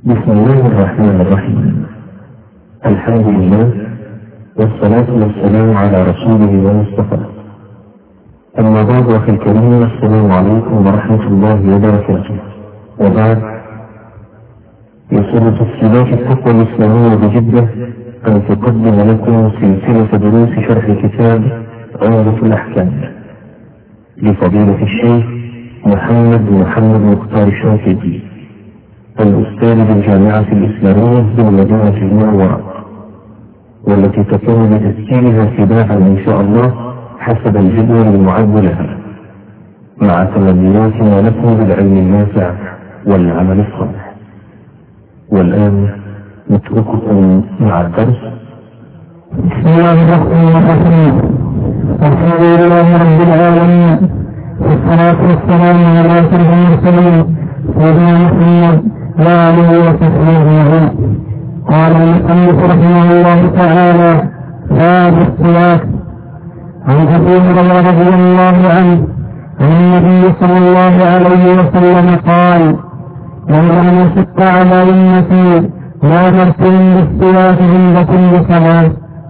بسم الله الرحمن الرحيم. الحمد لله والصلاة والسلام على رسوله ومصطفاه. أما بعد، أخي الكريم، السلام عليكم ورحمة الله وبركاته. وبعد، يسر تسجيلات التقوى الإسلامية بجدة أن تقدم لكم سلسلة دروس شرح كتاب عمدة الأحكام لفضيلة الشيخ محمد مختار الشافعي، الأستاذ بالجامعة الإسلامية بالمدينة المنورة، والتي تكون بتسجيلها تباعا إن شاء الله حسب الجدول المعد لها، مع تمنياتنا لكم بالعلم النافع والعمل الصالح. والآن نترككم مع الدرس. بسم الله الرحمن الرحيم. الحمد لله رب العالمين، والصلاة والسلام على أشرف المرسلين سيدنا محمد وآله وصحبه أجمعين. قال المصنف رحمه الله تعالى: باب الصلاة. عن أبي هريرة رضي الله عنه عن النبي صلى الله عليه وسلم قال: من لم يشق على أمتي لا نرسل بالصلاة عند كل صلاة.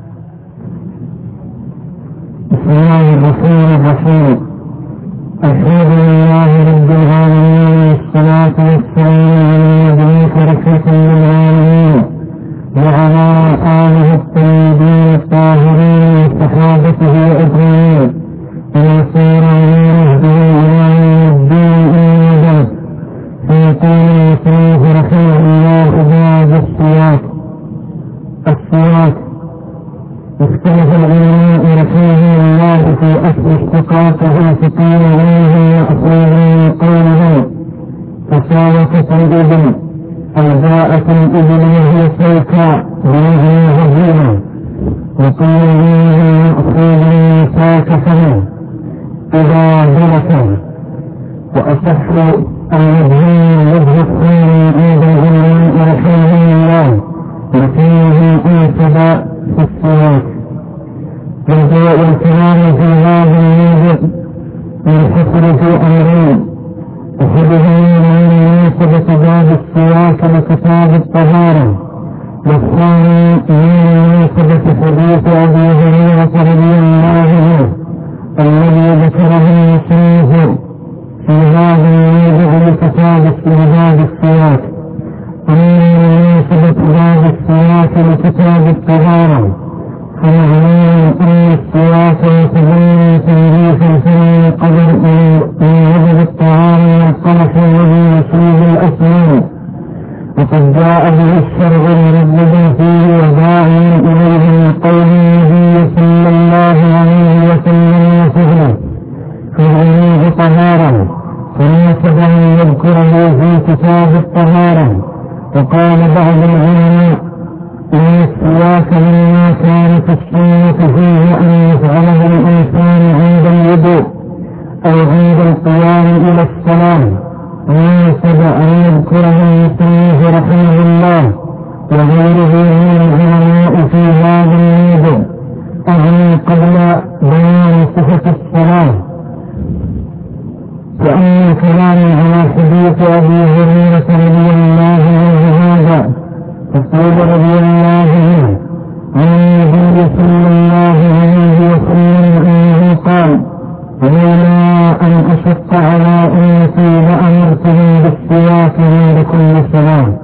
بسم الله الرحمن الرحيم. الحمد لله رب العالمين، والصلاة والسلام على نبيك رحمة للعالمين وعلى آله الطيبين الطاهرين وصحابته أجمعين ومن سار على نهجه إلى يوم الدين. أما بعد، فيقول المصنف رحمه الله: باب الصلاة. اختلف العلماء رحمه الله في أصل اشتقاقه، فقيل إنه مأخوذ من قوله فصالت الإبل، أو جاءت الإبل وهي سيكا بمعنى هزيمة، وقيل إنه مأخوذ من ساكفه إذا دركه. وأصح الوجهين وجه الثاني عند العلماء رحمه الله، وفيه أنسب في الصلاة. وجاء الكلام في هذا الموضع ينحصر في أمرين: أحدهما من مناسبة باب السواك لكتاب الطهارة، والثاني من مناسبة حديث أبي هريرة رضي الله عنه الذي ذكره المصنف في هذا الموضع لكتاب السواك. أما مناسبة باب السواك لكتاب الطهارة فمعناه أن السواك يتضمن تنظيف الفم قبل من وجد الطعام والقمح الذي يصيب الأسنان، وقد جاء به الشرع المردد فيه وداعيا إليه من قول النبي صلى الله عليه وسلم وفعله فالعلوم طهارة، فناسب أن يذكره في كتاب الطهارة. وقال بعض العلماء إن السواك مما كانت السنة فيه أن يفعله الإنسان عند الوضوء أو عند القيام إلى الصلاة، وناسب أن يذكره المصنف رحمه الله وغيره من العلماء في هذا الموضع، أعني قبل بيان صفة الصلاة. وأما الكلام على حديث أبي هريرة رضي الله عنه هذا، فقال رضي الله عنه عن النبي صلى الله عليه وسلم أنه قال: ولولا أن أشق على أمتي لأمرتهم بالسواك عند كل صلاة.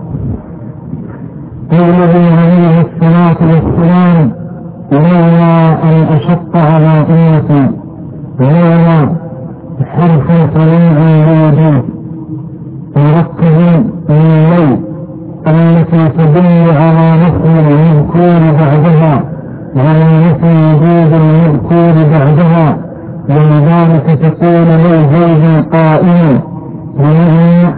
والنبي عليه الصلاة والسلام: ولولا أن أشق على أمتي، ولولا حرف طويل لوجود مركب من لو التي تدل على نفي المذكور بعدها وعلى نفي وجود المذكور بعدها، ولذلك تقول لو زوج قائم، بمعنى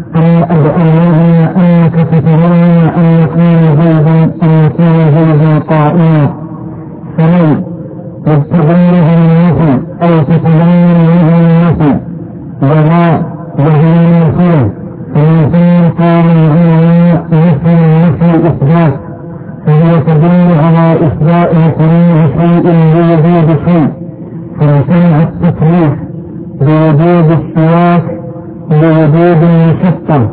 أنك تتمنى أن يكون زوجا قائما، فلو يتبنه النفي أو تتبنى منه النفي ولا وهي النفي، فالنفي قال العلماء نفي إثبات، فهي تدل على إثبات كل شيء بوجود شيء، فامتنع التكليف بوجود السواك بوجود المشقة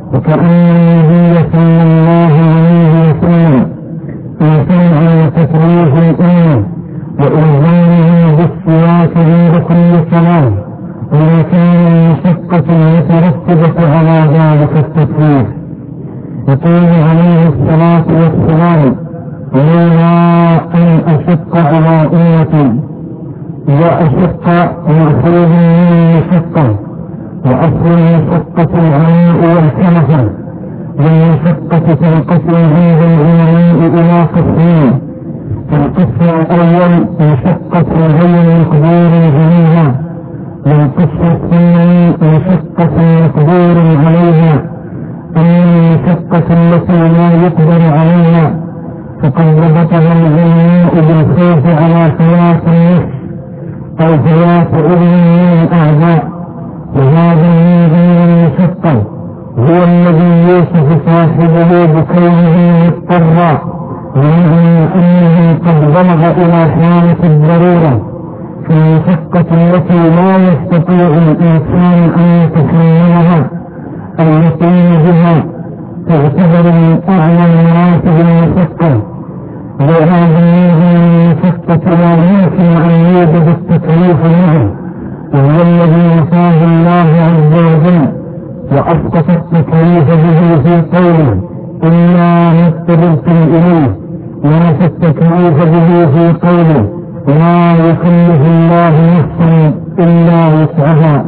وكأن النبي صلى الله عليه وسلم امتنع عن تكليف الأمة وإلزامهم بالصلاة عند كل صلاة، ولكن المشقة المترتبة على ذلك التكليف. يقول عليه الصلاة والسلام: لولا أن أشق على أمتي وأشق مأخوذ من المشقة، وأصل المشقة العناء والكنفة، والمشقة تنقسم عند العلماء إلى قسمين: القسم الأول مشقة غير مقدور عليها، والقسم الثاني مشقة مقدور عليها. أما المشقة التي لا يقدر عليها فقد ضبطها العلماء بالخوف على فيات النفس أو فيات عضو من الأعضاء، وهذا من غير المشقة هو الذي يوصف صاحبه بكونه مضطرا، ومعنى أنه قد بلغ إلى حالة الضرورة. فالمشقة التي لا يستطيع الإنسان أن يتحملها أو يقوم بها تعتبر من أعلى مراتب المشقة، وهذا من المشقة لا يمكن أن يوجد التكليف معه، وهو الذي نصاه الله عز وجل وأسقط التكليف به في قوله: إلا ما اضطررتم إليه، ونفى التكليف به في قوله: لا يكلف الله نفسا إلا وسعها.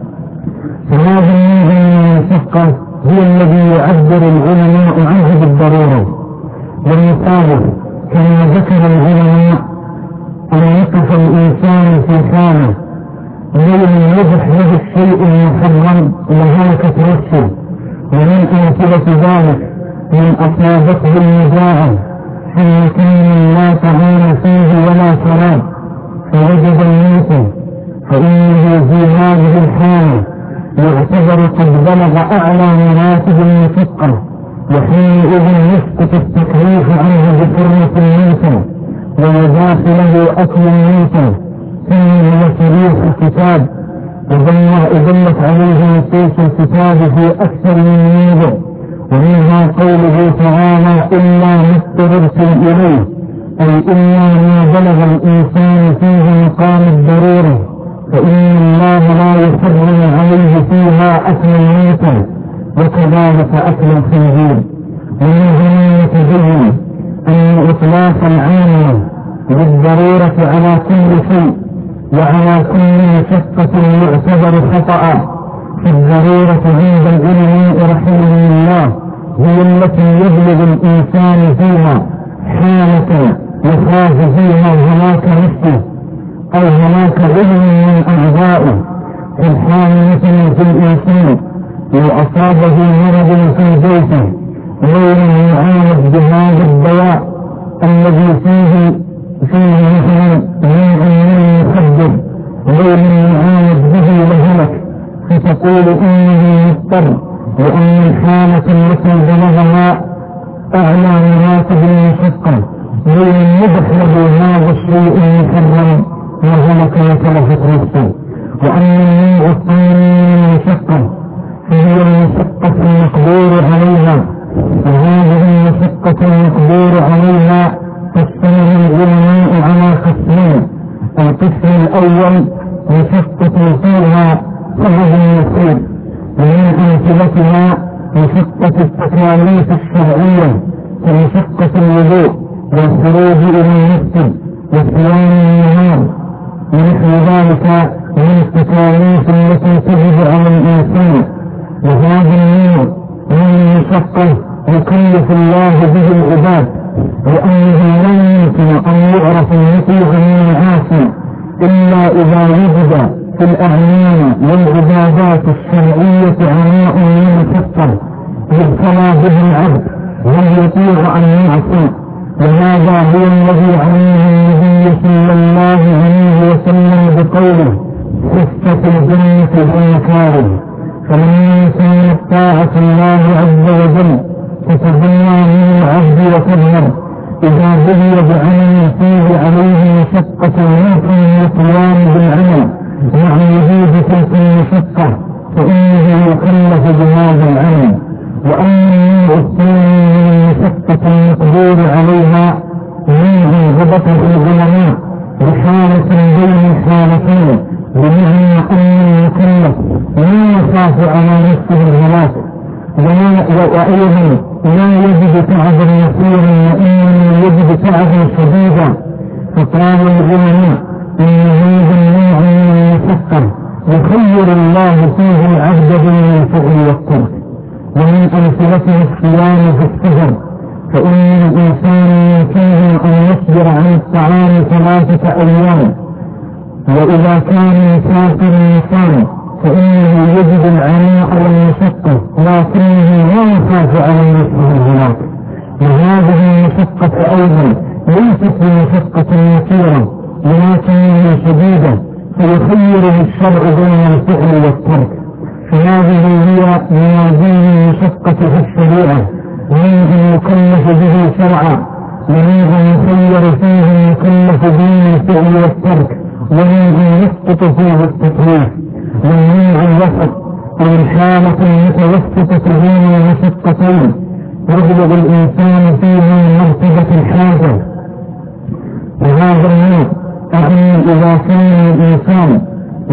فهذا النوع من المشقة هو الذي يعبر العلماء عنه بالضرورة. ومثاله كما ذكر العلماء أن يقف الإنسان في حاله لم يبح له الشيء المحرم لهلكة نفسه، ومن أمثلة ذلك من أصابته المجاعة حين كان لا طعام فيه ولا شراب فوجد الموت، فإنه في هذه الحالة يعتبر قد بلغ أعلى مراتب المشقة، وحينئذ يسقط التكليف عنه بحرمة الموت ويضاف له أكل الموت. ثم صريح الكتاب ودلت عليه نصوص الكتاب في أكثر من موضع، ومنها قوله تعالى: إلا ما اضطررتم إليه، أي إلا ما بلغ الإنسان فيه مقام الضرورة، فإن الله لا يحرم عليه فيها أكل الميت وكذلك أكل الخنزير. ومن هنا يتبين أن إطلاق العامة بالضرورة على كل شيء وعلى كل مشقة يعتبر خطأ في الضرورة عند العلماء رحمه الله هي التي يبلغ الإنسان فيها حالة يخاف فيها هلاك نفسه أو هلاك عضو من أعضائه، في الحال مثلا في الإنسان لو أصابه مرض في بيته لم يعالج بهذا الدواء الذي فيه مثلا نوع من المخدر، لم يعالج به لهلك، فتقول إنه مضطر، وأن الحالة التي بلغها أعلى مراتب المشقة لم يبح له هذا الشيء المحرم وهلك وتلفت نفسه. وأما النوع الثاني من المشقة فهي المشقة المقدور عليها، وهذه المشقة المقدور عليها تقسم العلماء على قسمين: القسم الأول مشقة فيها سهل يسير، ومن أمثلتها مشقة التكاليف الشرعية كمشقة الوضوء والخروج إلى المسجد وصيام النهار ونحو ذلك من التكاليف التي تجب على الإنسان. وهذا النوع من المشقة يكلف الله به العباد، لأنه لا يمكن أن يعرف المطيع من العاصي إلا إذا وجد في الأعمال والعبادات الشرعية عناء من مشقة يبتلى به العبد هل يطيع أن يعصي. وهذا هو الذي عليه النبي صلى الله عليه وسلم بقوله: حفت الجنة بمكاره. فلما كانت طاعة الله عز وجل تتجلى من العبد وتظهر إذا بلي بعمل فيه عليه مشقة يمكن القيام بالعمل مع وجود تلك المشقة فإنه يكلف بهذا العمل. وأيضا لا يجد تعبا يسيرا وإنما يجد تعبا شديدا. فقال العلماء إن هذا النوع من المشقة يخير الله فيه العبد بين الفعل والترك. ومن أمثلته الصيام في السفر، فإن الإنسان يمكنه أن يصبر عن الطعام 3 أيام، وإذا كان مسافر الإنسان فإنه يجد العناء والمشقة لكنه لا يخاف على نفسه الهلاك. وهذه المشقة أيضا ليست بمشقة يسيرة ولكنها شديدة، فيخيره الشرع بين الفعل والترك. فهذه هي موازين المشقة في الشريعة، من أن يكلف به شرعا، ومن أن يخير فيه المكلف بين الفعل والترك، ومن أن يسقط فيه التكليف، ومن أن الوسط أو الحالة المتوسطة بين المشقتين يبلغ الإنسان فيها مرتبة الحاجة. وهذا النوع أعني إذا كان الإنسان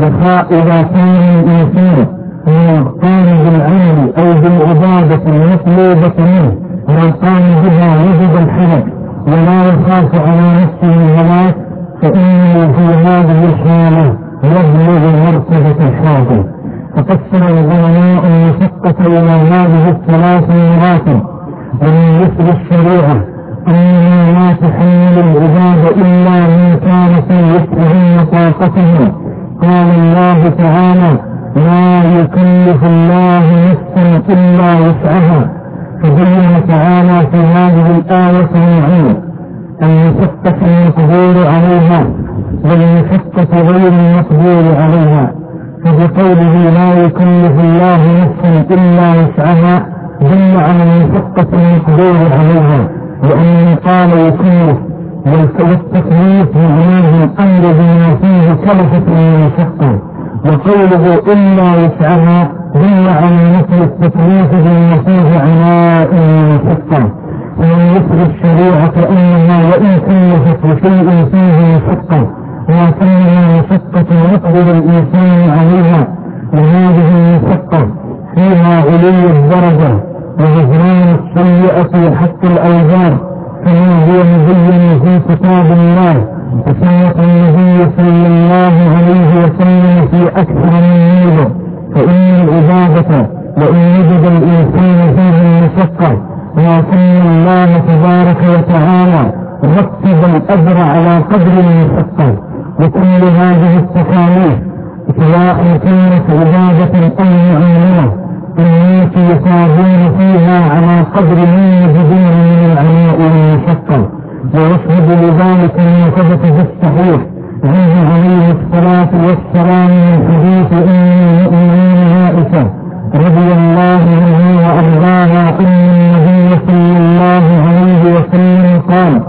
قام بالعمل أو بالعبادة المطلوبة منه من قام بها وجد الحرج ولا يخاف على نفسه الهلاك، فإنه في هذه الحالة يبلغ مرتبة الحاجة. فقسم العلماء المشقة إلى هذه 3 مراتب. ومن مثل الشريعة أنها لا تحمل العباد إلا من كان في وسعه وطاقته. قال الله تعالى: لا يكلف الله نفسا إلا وسعها. فبين تعالى في هذه الآية نوعين: المشقة المقدور عليها والمشقة غير المقدور عليها. فبقوله لا يكلف الله نفسا إلا وسعها دل على المشقة المقدور عليها، لأنه قال يكلف، والتكليف معناه الأمر بما فيه كلفة من المشقة. وقوله إلا وسعها دل على مثل التكليف بما فيه عناء من المشقة. ومن مثل الشريعة أنها وإن كلفت بشيء فيه مشقة لكنها مشقة يقدر الإنسان عليها، وهذه المشقة فيها علو الدرجة وغفران السيئة وحق الأوزار، كما هو مبين في كتاب الله وسنة النبي صلى الله عليه وسلم في أكثر من موضع. فإن العبادة وإن وجد الإنسان فيه المشقة لكن الله تبارك وتعالى رتب الأجر على قدر المشقة. وكل هذه التكاليف سواء كانت عبادة أو معاملة الناس يثابون فيها على قدر ما يجدون من العناء والمشقة. ويشهد لذلك ما ثبت في الصحيح عنه عليه الصلاة والسلام من حديث المؤمنين عائشة رضي الله عنها وأرضاها أن النبي صلى الله عليه وسلم قال: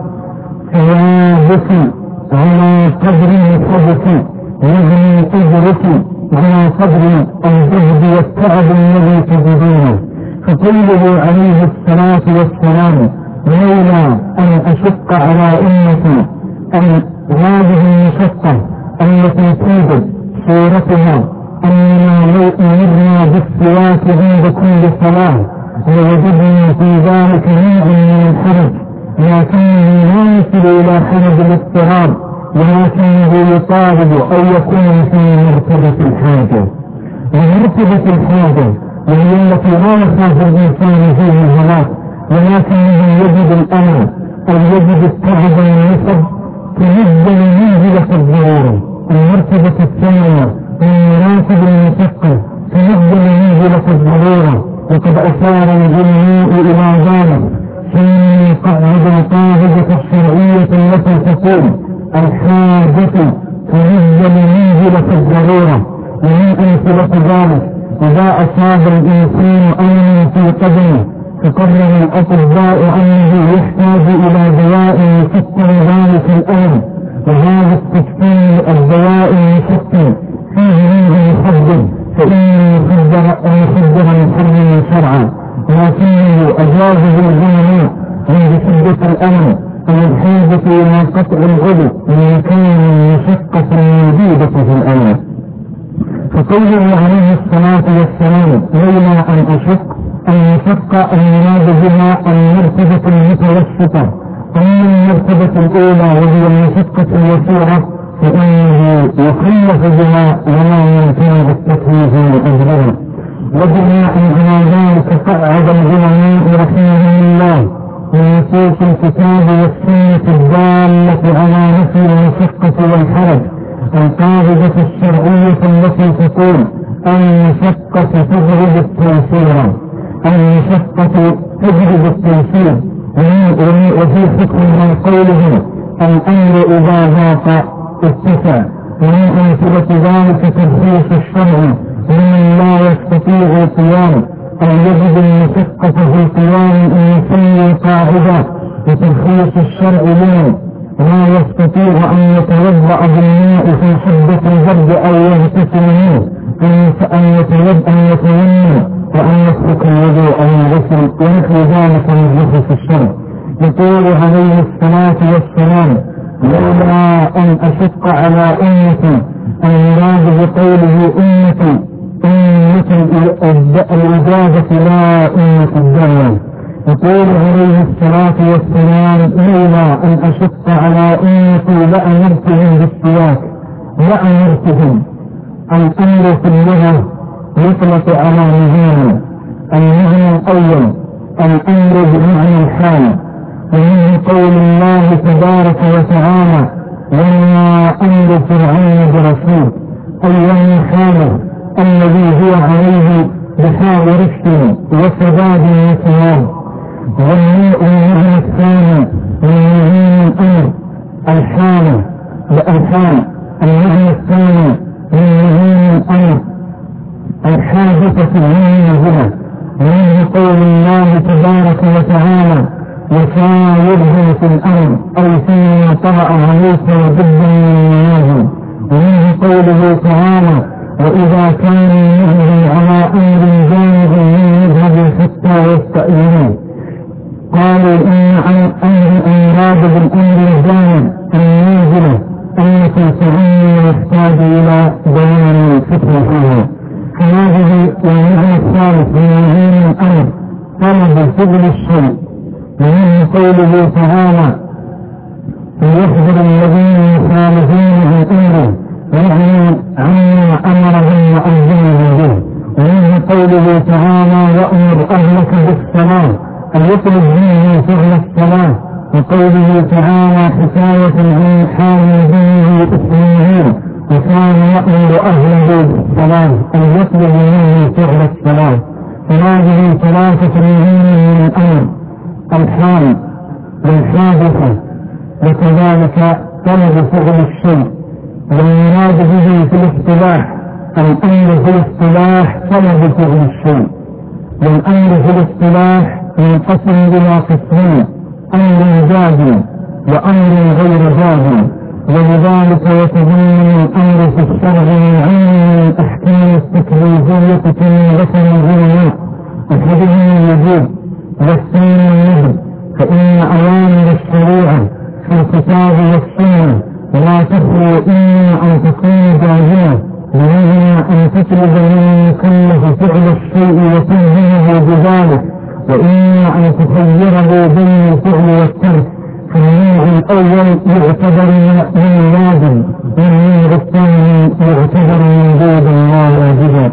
ثوابك على قدر الحدث وزن أجرك على قدر الجهد والتعب الذي تجدونه. فقوله عليه الصلاة والسلام: لولا أن أشق على أمتي أن هذه المشقة التي توجد صورتها أننا لو أمرنا بالسواك عند كل صلاة لوجدنا في ذلك نوع من الحرج، لكنه لا يصل إلى حرج الاضطراب، ولكنه يطالب أو يكون في مرتبة الحاجة. ومرتبة الحاجة وهي التي لا يخاف الإنسان فيها الهلاك، ولكنه يجد الأمر أو يجد التعب والنصب تنزل منزلة الضرورة. المرتبة الثانية من مراتب المشقة تنزل منزلة الضرورة، وقد أشار العلماء إلى ذلك حين يقعد القاعدة الشرعية التي تقول: الحاجة تنزل منزلة الضرورة. ومن أمثلة ذلك إذا أصاب الإنسان ألم في قدمه فقرر الأطباء أنه يحتاج إلى دواء يسكن ذلك الألم، وهذا التسكين الدواء المسكن فيه منه مخدر، فإن المخدر محرم شرعا، لكنه أجازه العلماء عند شدة الألم أو الحاجة إلى قطع العضو من كان مشقة موجودة في الألم. فقوله عليه الصلاة والسلام لولا أن أشق المشقة المراد بها المرتبة المتوسطة، أما المرتبة الأولى وهي المشقة اليسيرة فإنه يخلف بها ولا يمكن التكليف لأجلها. وبناء على ذلك قعد العلماء رحمهم الله من نصوص الكتاب والسنة الدالة على نفي المشقة والحرج القاعدة الشرعية التي تقول المشقة تجلب التيسير، المشقة تجلب التيسير. وفي حكم قوله الأمر إذا ضاق اتسع، ومن أمثلة ذلك ترخيص الشرع لمن لا يستطيع القيام أو يجد المشقة في القيام أن يسمي قاعدة، وترخيص الشرع لمن لا يستطيع أن يتوضأ بالماء في حدة الجد أو يغتسل منه أن يتيمم وأن يترك الوضوء أو الغسل ونحو ذلك من رخص الشرع. يقول عليه الصلاة والسلام لولا أن أشق على أمتي، المراد بقوله أمتي الإجابة لا أمة الدنيا. يقول عليه الصلاة والسلام لولا أن أشق على أمتي لأمرتهم بالسواك، لأمرتهم. الأمر في اللغة يطلق على معنى، المعنى الأول الأمر بمعنى الحال، ومن قول الله تبارك وتعالى وما أمر فرعون برسول، أي ومن حاله الذي هو عليه بحال رشد وسداد وثواب. والمعنى الثاني من الأمر الحالة والحال، المعنى الثاني من الأمر الحادثة المنزلة، ومن قول الله تبارك وتعالى وشاورهم في الأمر أي فيما طرأ عليك وضد من. ومن قوله تعالى وإذا كانوا يهدي على أمر جامع يذهب حتى يستأذنون، قالوا إن أراد بالأمر الجامع النازلة التي تعني يحتاج إلى بيان الفكر فيها. هذه والمعنى الثالث من الأمر طلب فعل الشيء، ومن قوله تعالى ليحذر الذين يخالفون عن أمره يعني عما أمرهم وأذنهم به. ومن قوله تعالى وأمر أهلك بالصلاة أن يطلب منه فعل الصلاة. وقوله تعالى حكاية عن حال دينه إسماعيل وكان يأمر أهله بالصلاة أن يطلب منه فعل الصلاة. فهذه ثلاثة من الأمر الحال والحادثة، وكذلك طلب فعل الشيء. والمراد به في الاصطلاح الأمر في الاصطلاح طلب فعل الشيء، والأمر في الاصطلاح ينقسم إلى قسمين: أمر جازم وأمر غير جازم. ولذلك يتضمن الأمر في الشرع من الأحكام التكليفية كما ذكر العلماء، أحدهم الوجوب والثاني النهي. فإن أوامر الشريعة في الكتاب والسنة لا تخلو إما أن تكون جازمة وإما أن تطلب من المكلف فعل الشيء وتلزمه بذلك، وإما أن تخيره بين الفعل والترك. فالنوع الأول يعتبر من لازم، والنوع الثاني يعتبر من وجود الله واجبا.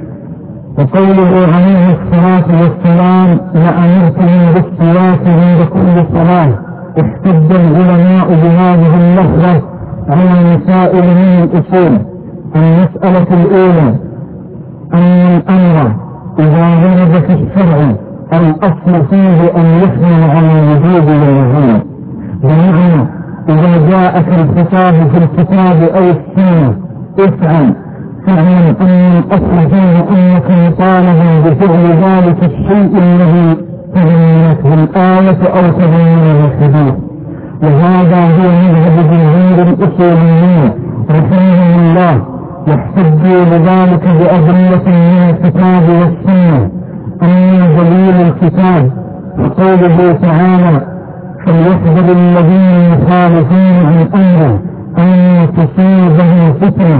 وقوله عليه الصلاة والسلام لأمرتهم بالصلاة عند كل صلاة، احتج العلماء بهذه اللفظة على مسائل من الأصول. المسألة الأولى أن الأمر إذا ورد في الشرع الأصل فيه أن يحمل على الوجوب واللزوم، بمعنى إذا جاء في الكتاب أو السنة افعل، فاعلم أن الأصل فيه أنك مطالب بفعل ذلك الشيء الذي تضمنته الآية أو تضمنه الحديث. وهذا هو مذهب جمهور الأصوليين رحمهم الله، يحتجوا لذلك بأدلة من الكتاب والسنة. أما دليل الكتاب فقوله تعالى فليحذر الذين يخالفون عن أمره أن تصيبهم فتنة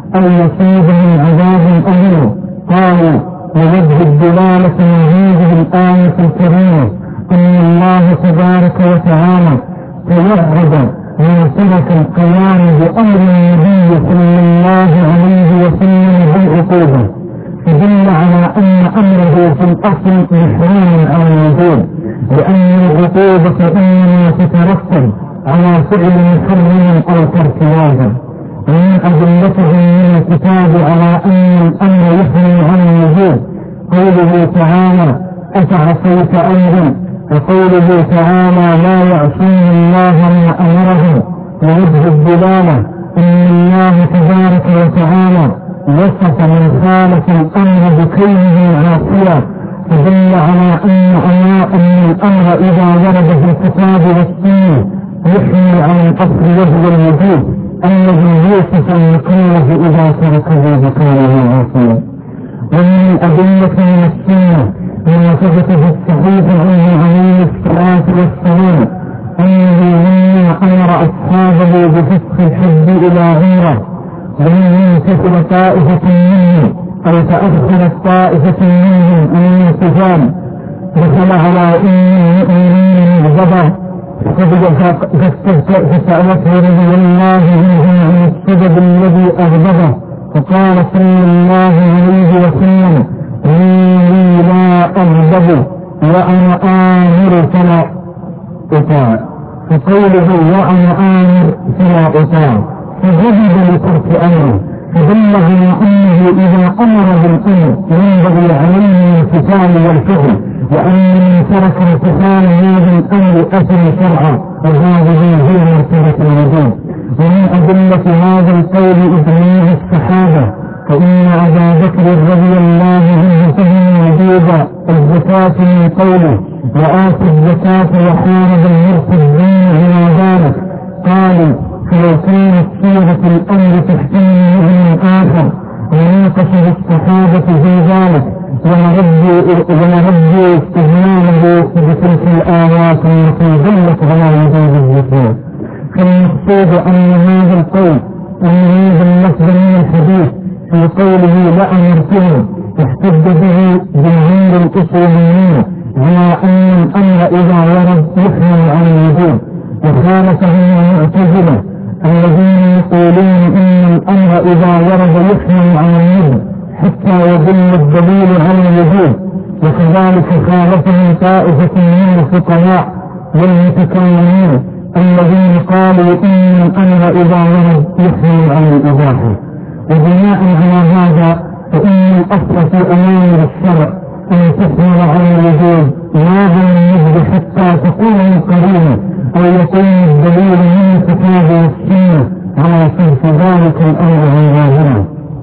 أن يصيبهم عذاب أليم. قالوا لوجه الدلالة من هذه الآية الكريمة أن الله تبارك وتعالى توعد من ترك القيام بأمر النبي صلى الله عليه وسلم بالعقوبة، فدل على أن أمره في الأصل محرم على الوجود، لأن العقوبة إنما تترتب على فعل محرم أو ترك واجب. ومن أدلته من الكتاب على أن الأمر يحرم على الوجود قوله تعالى أفعصيت أمري، وقوله تعالى لا يعصون الله ما أمرهم، ووجه الدلالة أن الله تبارك وتعالى وصف من خالف الأمر بكونه عاصيا، فدل على أن الأمر إذا ورد في الكتاب والسنة يحمل على الأصل وهو الوجود الذي يوصف المكلف إذا تركه بكونه عاصيا. ومن الأدلة من السنة ما ثبت في الصحيح عنه عليه الصلاة والسلام أنه لما أمر أصحابه بفسخ الحج إلى غيره ولم ينتصر طائفة منهم أو تأخرت طائفة منهم عن الانتظام، دخل على المؤمنين معجبا فسألته رضي الله عنه عن السبب الذي أغضبه، فقال صلى الله عليه وسلم إني لا أغضب وأنا آمر فلا أطاع، فقوله وأنا آمر فلا أطاع فغضب لترك أمره، فدل على أنه إذا أمر بالأمر ينبغي عليه الامتثال والفعل، وأن من ترك امتثال هذا الأمر أثم شرعا، وهذه هي مرتبة الوجود. ومن أدلة هذا القول إجماع الصحابة، فإن أبا بكر رضي الله عنه فهم وجوب الزكاة من قوله وآتوا الزكاة وحارب المرتدين على ذلك، قالوا فلو كانت صيغة الأمر تحتمل معنى آخر وناقش الصحابة في ذلك ونردوا استهماله بتلك الآيات التي دلت على وجوب الزكاة. فالمقصود أن هذا القول أن هذا اللفظ من الحديث في قوله لأمرته احتج به جمهور الأصوليين على أن الأمر إذا ورد يحمل على الوجوب، وخالفهم المعتزلة الذين يقولون إن الأمر إذا ورد يحمل على الوجوب حتى يدل الدليل على الوجوب، وكذلك خالفهم طائفة من الفقهاء والمتكلمين الذين قالوا إن الأمر إذا ورد يحمل على الإباحة. وبناء على هذا فإن الأصل في أوامر الشرع أن تحمل على الوجوب لا بالنجد حتى تكون القرينة أو يكون الدليل من الكتاب والسنة على صرف ذلك الأمر عن ظاهره.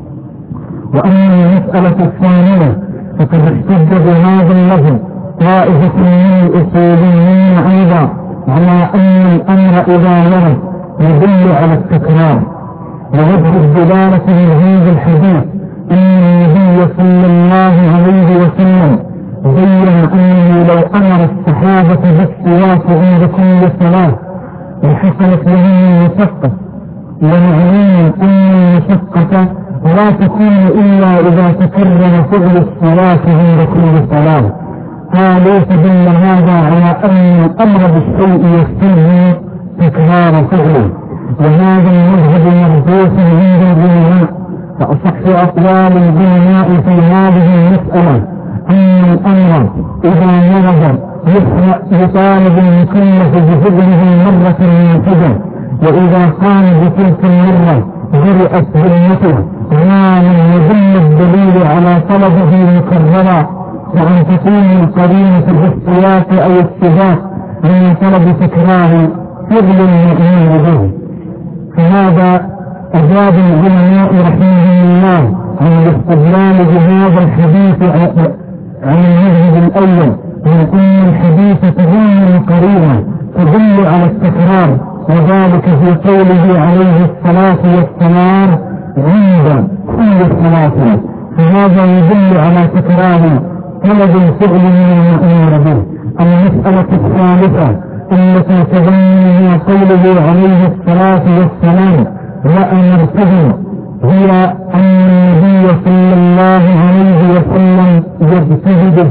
وأما المسألة الثانية فقد احتج بهذا اللفظ طائفة من الأصوليين أيضا على أن الأمر إذا ورد يدل على التكرار، ووجه الدلالة من هذا الحديث أن النبي صلى الله عليه وسلم بين أنه لو أمر الصحابة بالسواك عند كل صلاة وحصلت لهم المشقة، ومعلوم أن المشقة لا تكون إلا إذا تكرر فعل الصلاة عند كل صلاة، قالوا فدل هذا على أن الأمر بالشيء يستلزم تكرار فعله. وهذا المذهب مرجوح عند العلماء، فأصح أقوال العلماء في هذه المسألة أن الأمر إذا ورد يطالب المكلف بفعله مرة واحدة، وإذا قام بتلك المرة برئت ذمته ما من يدل الدليل على طلبه مكررا، وأن تكون القرينة بالسياق أو السباق من طلب تكرار فعل المؤمن به. فهذا أجاب العلماء رحمهم الله عن الاستدلال بهذا الحديث عن المذهب الأول من أن الحديث تضمن القرينة تدل على التكرار، وذلك في قوله عليه الصلاة والسلام عند كل صلاة، فهذا يدل على تكرار طلب الفعل من المأمور به. المسألة الثالثة التي تضمنها قوله عليه الصلاة والسلام وأمرتهم هي أن النبي صلى الله عليه وسلم يجتهد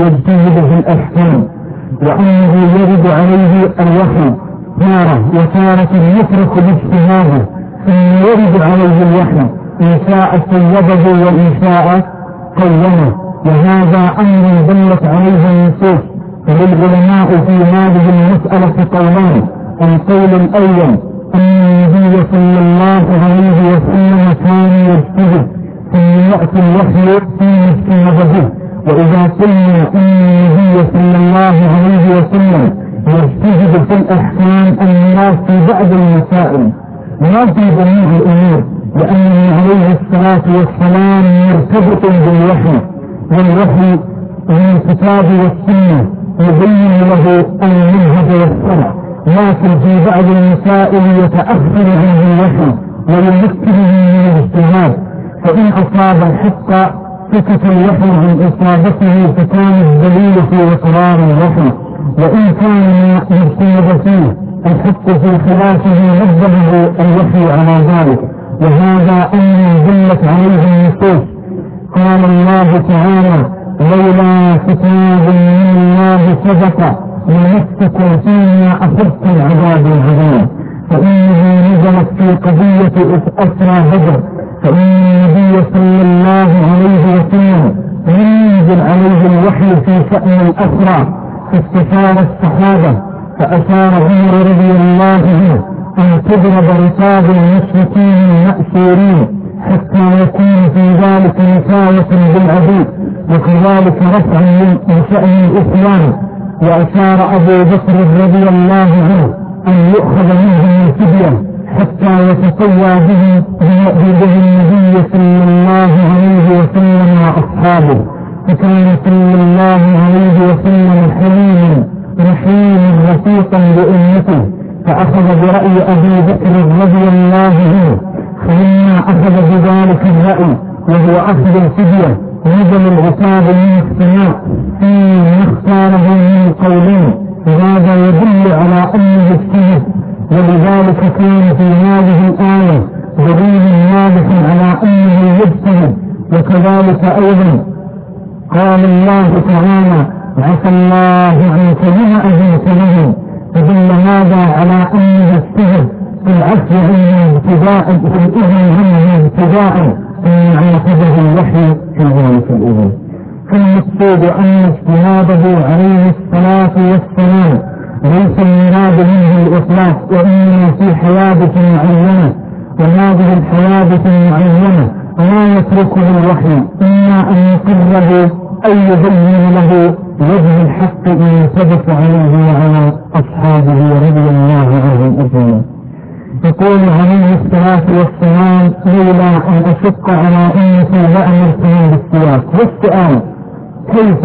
في الأحكام، وأنه يرد عليه الوحي تارة وتارة يترك باجتهاده ثم يرد عليه الوحي، إن شاء صوبه وإن شاء قومه، وهذا أمر دلت عليه النصوص. فللعلماء في هذه المسألة قولان: القول الأول أن النبي صلى الله عليه وسلم كان يجتهد ثم يأتي الوحي فيما اجتهد به. وإذا قلنا أن النبي صلى الله عليه وسلم يجتهد في الأحكام المراد في بعض المسائل لا في جميع الأمور، لأنه عليه الصلاة والسلام مرتبط بالوحي، والوحي من الكتاب والسنة يبين له المنهج والشرع، لكن في بعض المسائل يتأخر عنه الوحي ويمكنه من الاجتهاد، فإن أصاب الحق سكت الوحي عن إصابته فكان الدليل في إقرار الوحي، وإن كان مجتهد فيه الحق في خلافه نبه الوحي على ذلك، وهذا أمر دلت عليه النصوص. قال الله تعالى: لولا كتاب من الله سبق لمسكم فيما أخذتم عذاب عظيم، فإنه نزلت في قضية أسرى بدر، فإن النبي صلى الله عليه وسلم ينزل عليه الوحي في شأن الأسرى، فاستشار الصحابة، فأشار عمر رضي الله عنه أن تضرب رقاب المشركين المأسورين حتى يكون في ذلك نكاية بالعبيد، وكذلك رفع من شأن الإسلام. وأشار أبو بكر رضي الله عنه أن يؤخذ منهم الفدية حتى يتقوى به النبي صلى الله عليه وسلم وأصحابه، فكان صلى الله عليه وسلم حليما رحيما رفيقا بأمته، فأخذ برأي أبي بكر رضي الله عنه، فلما أخذ بذلك الرأي وهو أخذ الفدية نزل العتاب من السماء فيما اختاره من قولين، وهذا يدل على أنه اجتهد، ولذلك كان في هذه الآية دليل واضح على أنه يجتهد. وكذلك أيضا قال الله تعالى: عسى الله عنك بما أذنت له، فدل هذا على أنه اجتهد في العفو عنه ابتداء، في الإذن عنه ابتداء، ثم عاقبه الوحي في ذلك الإذن. فالمقصود أن اجتهاده عليه الصلاة والسلام ليس المراد منه الإطلاق، وإنما في حوادث معينة، وهذه الحوادث المعينة لا يتركه الوحي، إما أن يقره أو يبين له وجه الحق إن ثبت عليه وعلى أصحابه رضي الله عنهم أجمعين. يقول عليه الصلاة والسلام: لولا أن أشق على أمتي لأمرتهم بالسواك. والسؤال: كيف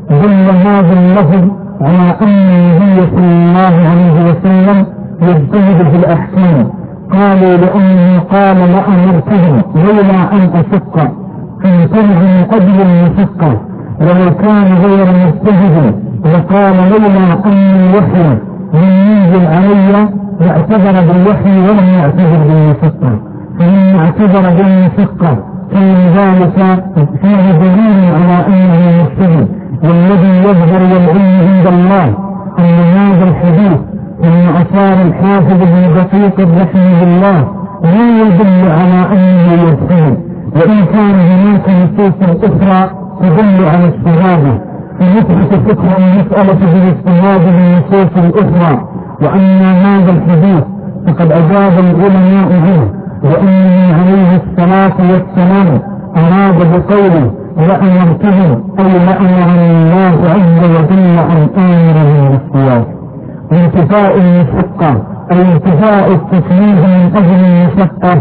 دل هذا اللفظ على أن النبي صلى الله عليه وسلم يجتهد في الأحكام؟ قالوا: لأنه قال لأمرتهم لولا أن أشق، فانتبه من أجل المشقة، ولو كان غير مجتهد لقال لولا أن الوحي من ينزل علي يعتبر بالوحي ولم يعتبر بالمشقة، فإن اعتبر بالمشقة كان ذلك فيه دليل على أنه مجتهد. والذي يظهر والعلم عند الله أن هذا الحديث من أثار الحافظ ابن دقيق رحمه الله لا يدل على أنه يجتهد، وإن كان هناك نصوص أخرى تدل على اجتهاده، فنثبت فكر المسألة بالاجتهاد بالنصوص الأخرى. وأما هذا الحديث فقد أجاب العلماء عنه، وأنه عليه الصلاة والسلام أراد بقوله لأمرتهم أي لأمر الله عز وجل أن آمرهم بالسواك، وانتفاء المشقة أي انتفاء التكليف من أجل المشقة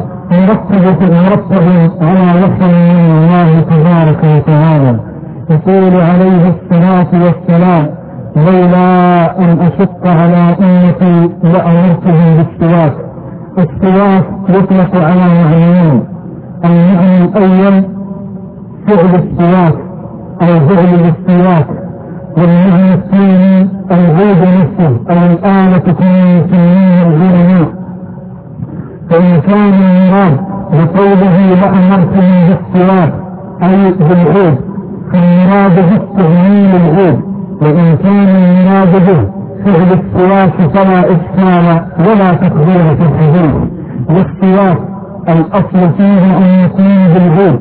مرتب على وحي من الله تبارك وتعالى. يقول عليه الصلاة والسلام: لولا أن أشق على أمتي لأمرتهم بالسواك. السواك يطلق على معنيين: المعنى الأول فعل السواك أو فعل الاستواك، والمعنى الثاني العود نفسه أو الآلة كما يسميها العلماء. فإن كان المراد بقوله لأمرتهم بالسواك أي بالعود، فالمراد بالتعميم العود، وإن كان المراد به فعل السواك فلا إشكال ولا تقدير في الحديث. والسواك الأصل فيه أن يكون بالعود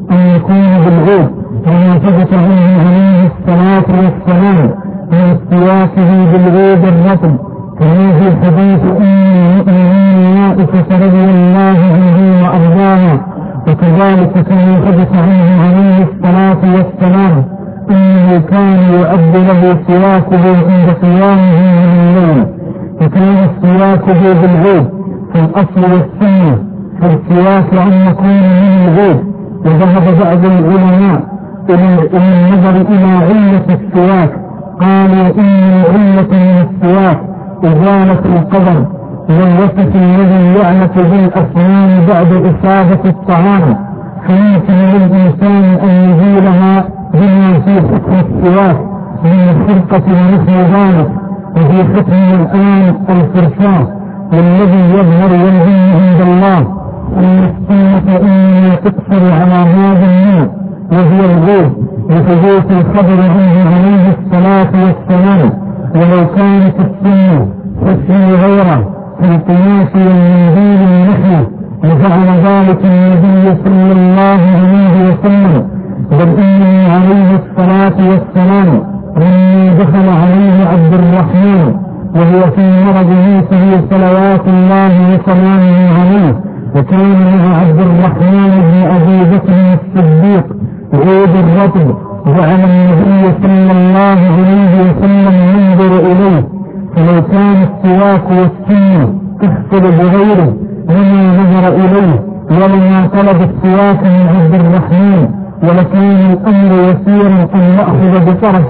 وما ثبت عنه عليه الصلاة والسلام من سواكه بالعود الرطب، كما في حديث أم المؤمنين عائشة رضي الله عنها وأرضاها. وكذلك كما ثبت عنه عليه الصلاة والسلام أنه كان يؤد له سواكه عند قيامه من الليل، وكان السواكه بالعود فالأصل والسنة فالسواك أن يكون من العود. وذهب بعض العلماء إلى النظر إلى علة السواك، قالوا إن العلة من السواك إزالة القدر والوصف الذي يعلق بالأسنان بعد إصابة الطعام، فيمكن للإنسان أن يزيلها بما في حكم السواك من الحرقة ونحو ذلك. وفي حكم الآن الفرشاة، والذي يظهر ينبغي عند الله أن السنة إنما تقصر على هذا النوع وهي الغيب لثبوت الخبر عنه عليه الصلاة والسلام. ولو كانت السنة تسمي غيره في القياس والمنزيل ونحوه لفعل ذلك النبي صلى الله عليه وسلم، بل إنه عليه الصلاة والسلام لما دخل عليه عبد الرحمن وهو في مرض موته صلوات الله وسلامه عليه، وكان مع عبد الرحمن بن أبي بكر الصديق عود الرطب، جعل النبي صلى الله عليه وسلم ينظر إليه، فلو كان السواك والسنة تحصل بغيره لما نظر إليه ولما طلب السواك من عبد الرحمن، ولكان الأمر يسيرا أن يأخذ بطرف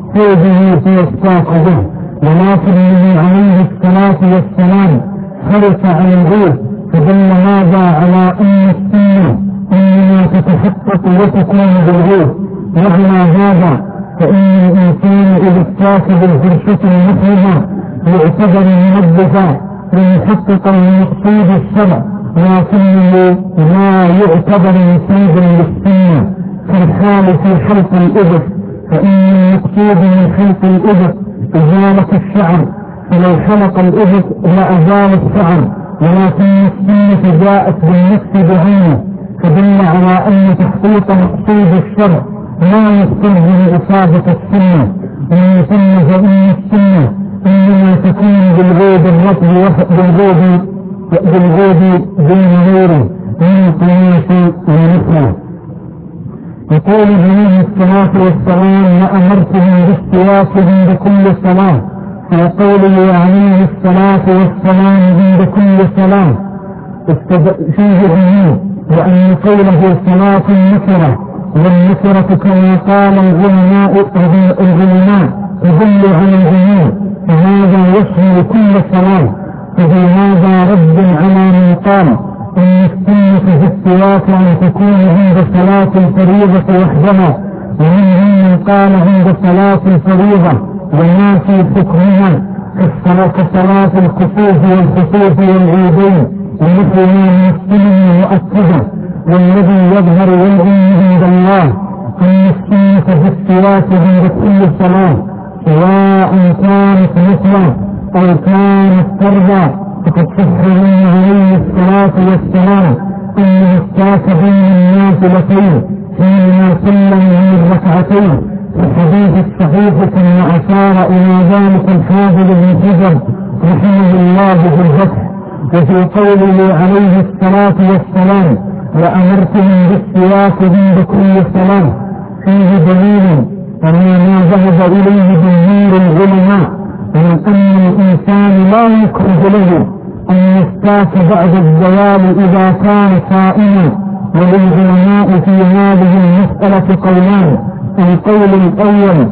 ثوبه فيستاق به. ولكن النبي عليه الصلاة والسلام خلق عن العود، فدل هذا على أن السنة إنما تتحقق وتكون بالعود. وعلى هذا فإن الإنسان إذا استاك بالفرشة المحرمة يعتبر منظفا ليحقق المقصود الشرع، لكنه لا يعتبر نسيبا للسنة كالحال في حلق الإبط، فإن المقصود من حلق الإبط إزالة الشعر، فلو حلق الإبط لأزال الشعر، ولكن السنة جاءت بالنفس بعينه، فدل على أن تحقيق مقصود الشرع لا يستلزم إصابة السنة. ومن ثم فإن السنة إنما تكون بالعود الرطب بالعود دون غيره من القياس ونحوه. يقول عليه الصلاة والسلام لأمرتهم بالسواك عند كل صلاة، وقوله عليه الصلاة والسلام عند كل صلاة فيه عموم، وأن قوله صلاة نكرة، والنكرة كما قال العلماء تدل على العموم، فهذا يشمل كل صلاة. ففي هذا رد على من قال إن السنة في السواك أن تكون عند صلاة الفريضة وحدها، ومنهم من قال عند صلاة الفريضة وما في حكمها كصلاة الكسوف والخسوف والعيدين ونحوها من السنن المؤكدة. والذي يظهر والعلم عند الله أن السنة في السواك عند كل صلاة سواء كانت مثلا أو كانت فرضا، فقد صح عنه عليه الصلاة والسلام أنه استاك بين النافلتين حينما صلى من الركعتين في الحديث الصحيح كما أشار إلى ذلك الحافظ بن حجر رحمه الله في الفتح. وفي قوله عليه الصلاة والسلام لأمرتهم بالسواك عند كل صلاة فيه دليل وما ذهب إليه جمهور العلماء من أن الإنسان لا يكره له أن يستاك بعد الزوال إذا كان صائما. وللعلماء في هذه المسألة قولان: القول الأول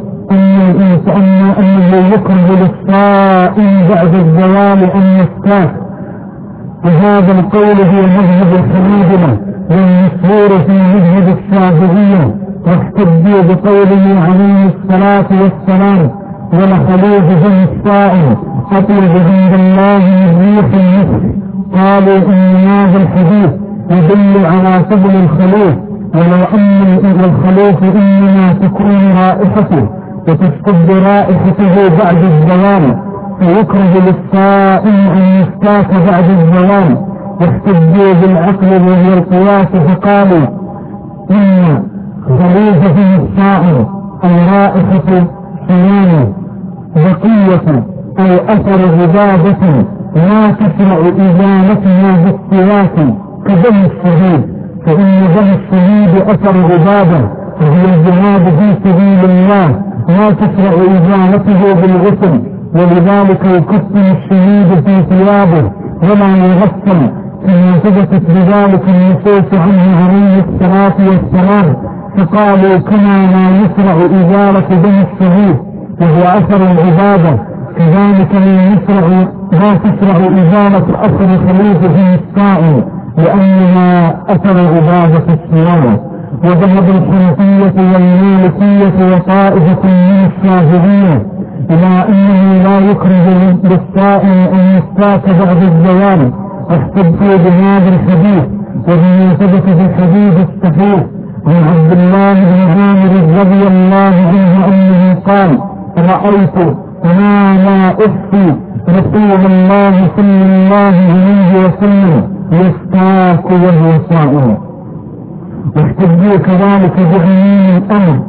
أنه يكره للصائم بعد الزوال أن يستاك، وهذا القول هو مذهب الحنابلة والمشهور في مذهب الشافعية، واحتجوا بقوله عليه الصلاة والسلام ولخلوف فم الصائم أطيب عند الله من ريح النفس. قالوا إن هذا الحديث يدل على فضل الخلوف، ولو أن الخلوف إنما تكون رائحته وتشتد رائحته بعد الزوال، فيكره للصائم أن يفتاك بعد الزوال. واحتجوا بالعقل وهي القياس فقالوا إن خليفة الصائم الرائحة صيام بقية أو أثر عبادة لا تشرع إزالتها بالسواك كدم الشهيد، فإن دم الشهيد أثر عبادة وهي الجهاد في سبيل الله لا تشرع إزالته بالغسل، ولذلك يكفن الشهيد في ثيابه ولا يغسل، كما ثبتت بذلك النصوص عنه عليه الصلاة والسلام. فقالوا كما لا يشرع إزالة دم الشهيد وهو أثر العبادة، كذلك لا تشرع إزالة أثر خليفة الصائم لأنها أثر عبادة الصيام. وذهب الحنفية والمالكية وطائفة من الشافعية إلى أنه لا يكره للصائم أن يفتاك بعد الزوال، واحتجوا بهذا الحديث وبما ثبت في الحديث الصحيح عن عبد الله بن عامر رضي الله عنه أنه قال: رأيت ما لا أخفي رسول الله صلى الله عليه وسلم يفتاك وهو صائم. واحتجوا كذلك بعموم الأمر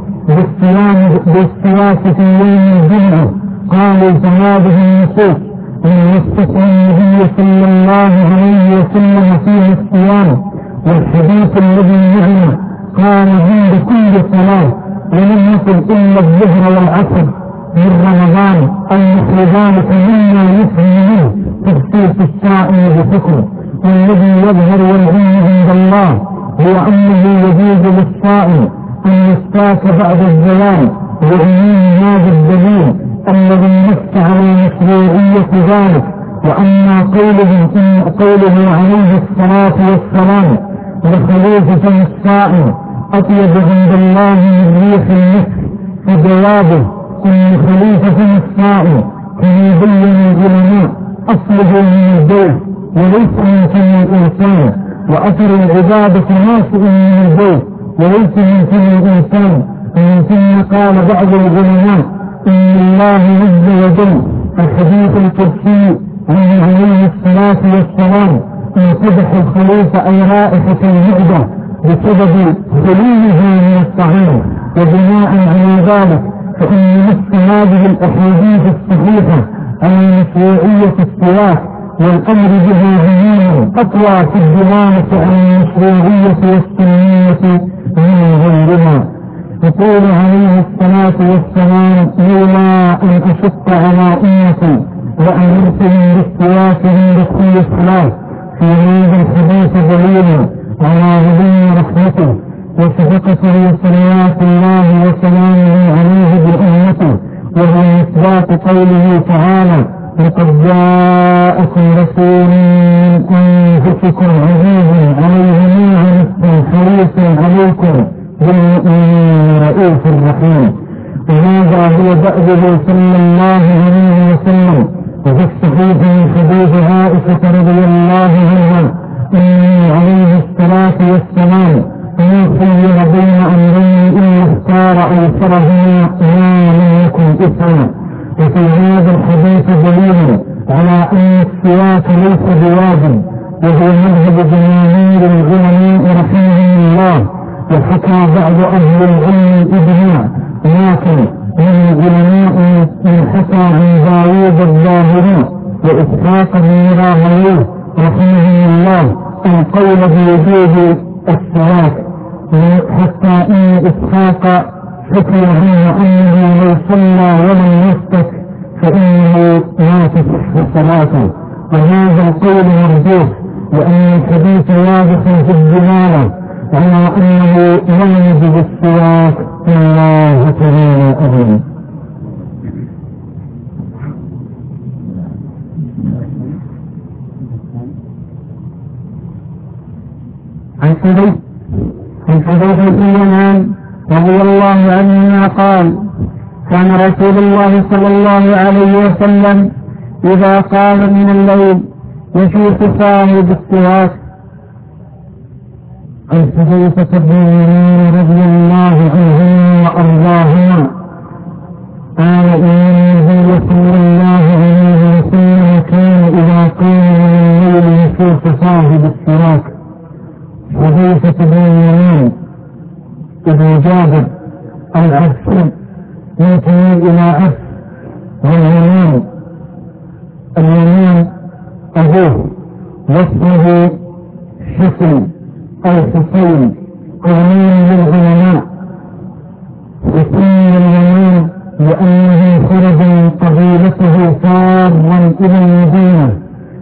بالصيام في يوم الجمعة، قالوا فهذه النصوص من يستطيع النبي صلى الله عليه وسلم فيه الصيام، والحديث الذي يعنى قال عند كل صلاة ولم يكن إلا الظهر والعصر من رمضان أو مثل ذلك مما يفهم منه تخصيص الصائم بحكم. والذي يظهر والعلم عند الله هو أنه يجوز للصائم أن يفتاك بعد الزوال لعموم هذا الدليل الذي نص على مشروعية ذلك. وأما قوله عليه الصلاة والسلام لخليفة الصائم أطيب عند الله من ريح المسك، فجوابه أن خليفة الصائم كما يبين العلماء أصله من البيت وليس من فم الإنسان، وأثر العبادة ناشئ من البيت وليس من فم الإنسان. ومن ثم قال بعض العلماء إن الله عز وجل الحديث القدسي عنه عليه الصلاة والسلام امتدح الخليفة أي رائحة المعدة بسبب خلوها من الطعام. وبناء على ذلك فإن نص هذه الأحاديث الصحيحة على مشروعية السواك والأمر بها عموما أقوى في الدلالة على المشروعية والسنية من غيرها. يقول عليه الصلاة والسلام: لولا أن أشق على أمتي لأمرتهم بالسواك عند كل صلاة. في هذا الحديث دليل على عظيم رحمته وشفقته صلوات الله وسلامه عليه بأمته، وهو إثبات قوله تعالى: لقد جاءكم رسول من أنفسكم عزيز عليه ما عنتم حريص عليكم بالمؤمنين رؤوف رحيم. وهذا هو دأبه صلى الله عليه وسلم. وفي الصحيح من حديث عائشة رضي الله عنها أنه عليه الصلاة والسلام ما خير بين أمرين إلا اختار أيسرهما ما لم يكن إثما. وفي هذا الحديث دليل على أن السواك ليس بواجب، وهو مذهب جماهير العلماء رحمهم الله. وحكى بعض أهل العلم الإجماع، لكن من العلماء من حكى عن داوود الظاهري وإسحاق بن راهويه رحمهم الله القول بوجوب السواك، حتى إن إسحاق حكي عنه أنه لو صلى ولم يفتك فإنه لا تصح صلاته. وهذا القول مرجوح لأن الحديث واضح في الدلالة على أنه لا يجب السواك الله تعالى أبدا. عن حذيفة بن اليمان رضي الله عنه قال: كان رسول الله صلى الله عليه وسلم إذا قام من الليل يشوف فاه بالسواك. عن حذيفة بن اليمان رضي الله عنهما وأرضاهما قال إن النبي صلى الله عليه وسلم كان إذا قام من الليل يشوف صاحب السراك. حذيفة بن اليمان ابن جابر العبسي ينتمي إلى عبس واليمان أبوه واسمه حسن أو حسين قانون للعلماء، وسمي اليمان لأنه خرج من قبيلته فارا إلى المدينة،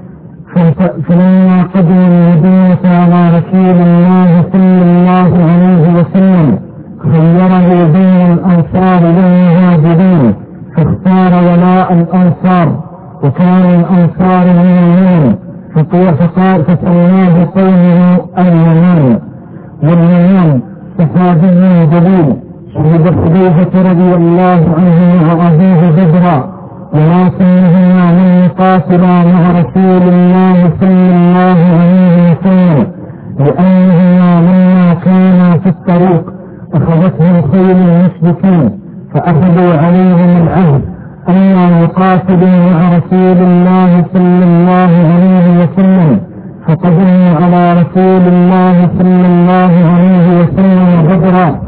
فلما قدم المدينة على رسول الله صلى الله عليه وسلم خيره بين الأنصار والمهاجرين فاختار ولاء الأنصار، وكان الأنصار من اليمن فقال فسماه قومه اليمان. واليمان صحابي جليل شهد حذيفة رضي الله عنه مع أبيه بدرا، ولكنهما لم يقاتلا مع رسول الله صلى الله عليه وسلم لأنهما لما كانا في الطريق أخذتهم خيل المشركين فأخذوا عليهم العهد ألا يقاتلوا مع رسول الله صلى الله عليه وسلم، فقدموا على رسول الله صلى الله عليه وسلم بدرا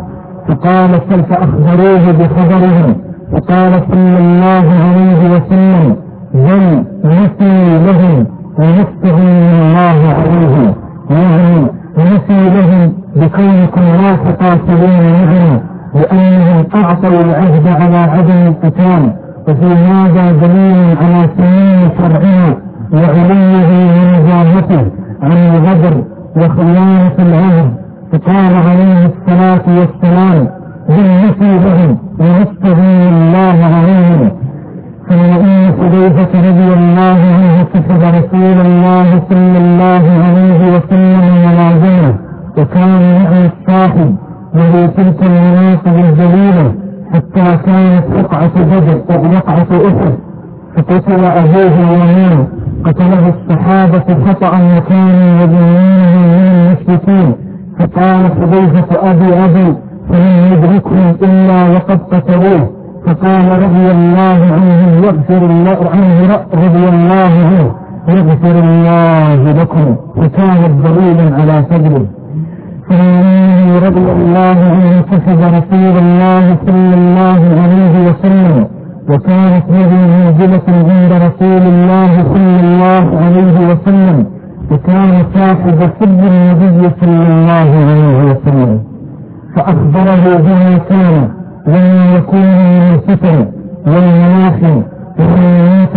فأخبروه بخبرهم، فقال صلى الله عليه وسلم بل نسي لهم ونستغني الله عليهم، يعني نسي لهم بكونكم لا تقاتلون معنا لأنهم أعطوا العهد على عدم القتال، وفي هذا دليل على سمين شرعنا وعليه ونزاهته عن الغدر وخيانة العهد. فقال عليه الصلاة والسلام بالنسي لهم ونستغني الله عليهم. فإن حذيفة رضي الله عنه كتب رسول الله صلى الله عليه وسلم ملازمه، وكان معه الصاحب وهي تلك المناقب الجليلة حتى كانت وقعة بدر وقعة أحد، فقتل أبوه اليمان قتله الصحابة خطأ وكانوا يظنونه من المشركين، فقال حذيفة أبي فلم يدركهم إلا وقد قتلوه، فقال رضي الله عنه يغفر الله عنه رضي الله عنه يغفر الله لكم، فكان دليلا على فضله. فإنه رضي الله عنه كتب رسول الله صلى الله عليه وسلم، وكانت هذه منزلة عند رسول الله صلى الله عليه وسلم، وكان صاحب سر النبي صلى الله عليه وسلم، فأخبره بما كان لما يكون من الفتن والمناحي والمناط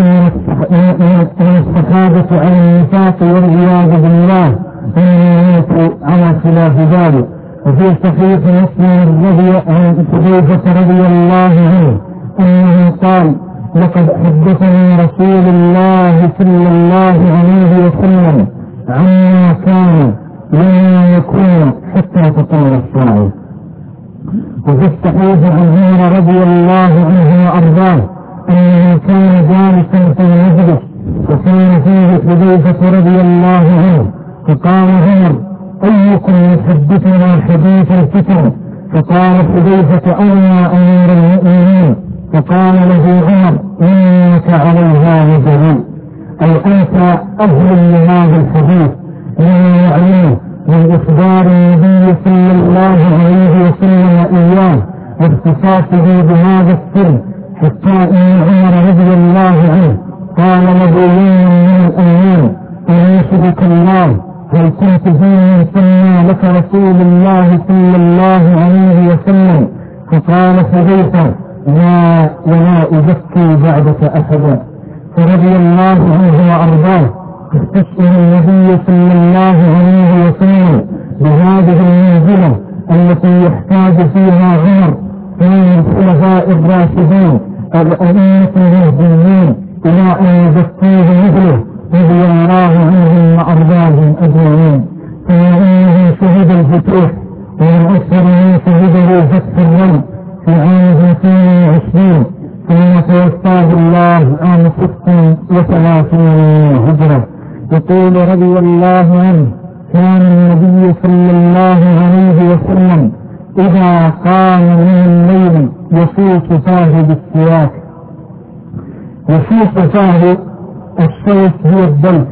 من الصحابة على النفاق والعياذ بالله والمناط على خلاف ذلك. وفي صحيح مسلم عن حذيفة رضي الله عنه أنه قال لقد حدثني رسول الله صلى الله عليه وسلم عما كان لما يكون حتى تقوم الساعة. وفي الصحيح عن عمر رضي الله عنه وأرضاه أنه كان جالسا في المجلس وكان فيه حذيفة رضي الله عنه، فقال عمر أيكم يحدثنا حديث الفتن؟ فقال حذيفة أنا أمير المؤمنين، فقال له عمر إنك عليها لجريء، أي أنت أهل لهذا الحديث لما يعلمه من إخبار النبي صلى الله عليه وسلم إياه واختصاصه بهذا السر، حتى إن عمر رضي الله عنه قال له يوم من الأيام أناشدك الله هل كنت فيمن سمى لك رسول الله صلى الله عليه وسلم؟ فقال حذيفة لا ولا أزكي بعدك أحدا. فرضي الله عنه وأرضاه استشهد النبي صلى الله عليه وسلم بهذه المنزلة التي يحتاج فيها عمر من الخلفاء الراشدين الأئمة المهديين إلى أن يزكيه مثله رضي الله عنهم وأرضاهم أجمعين. فإنه شهد الفتوح ومن أكثر من شهده فتح الرم في عام 22 ثم توفاه الله عام 36 هجرة. يقول رضي الله عنه كان النبي صلى الله عليه وسلم إذا قام من الليل يفوت فاه بالسواك. يفوت فاه الصوت هو الضلف،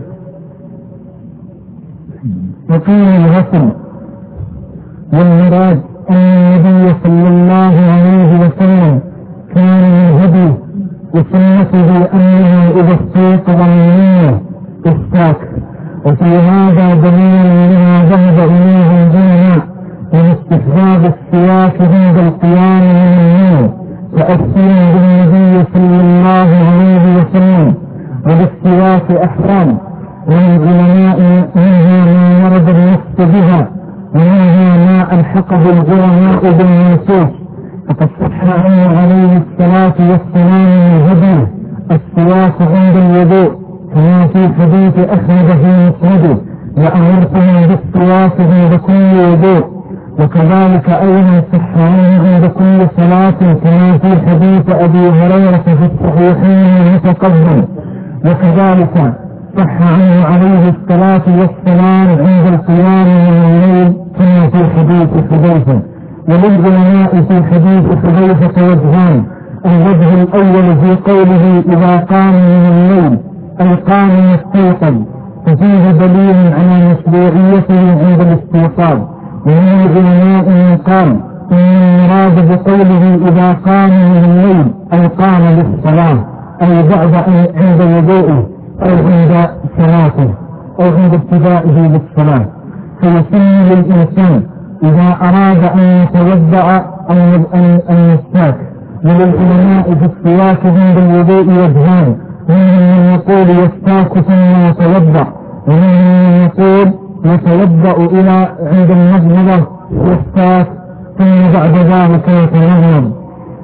وقيل الغسل. والمراد أن النبي صلى الله عليه وسلم كان من هديه وسنته أنه إذا استيقظ من النوم استاك. وفي هذا دليل لما ذهب إليه العلماء من استحباب السواك عند القيام من النوم تأسيا بالنبي صلى الله عليه وسلم. وبالسواك أحكام والعلماء منها ما ورد النص بها ومنها ما ألحقه العلماء بالنصوص. فقد صح عنه عليه الصلاة والسلام من هديه السواك عند الوضوء كما في حديث أحمد في مسنده وأمرتهم بالسواك عند كل وضوء. وكذلك أيضا صح عنه عند كل صلاة كما في حديث أبي هريرة في الصحيحين المتقدم. وكذلك صح عنه عليه الصلاة والسلام عند القيام من الليل كما في حديث حذيفة. وللعلماء في حديث حذيفة وجهان: الوجه الأول في قوله إذا قام من الليل أي قام يستيقظ، ففيه دليل على مشروعيته عند الاستيقاظ. ومن العلماء من قال إن المراد بقوله إذا قام من الليل أي قام للصلاة، أي بعد عند وضوءه أو عند صلاته أو عند ابتدائه للصلاة. فيسن للإنسان إذا أراد أن يتوضأ أن يستاك. وللعلماء في السواك عند الوضوء وجهان: منهم من يقول يستاك ثم يتوضأ، ومنهم من يقول يتوضأ إلى عند المضمضة يستاك ثم بعد ذلك يتمضمض.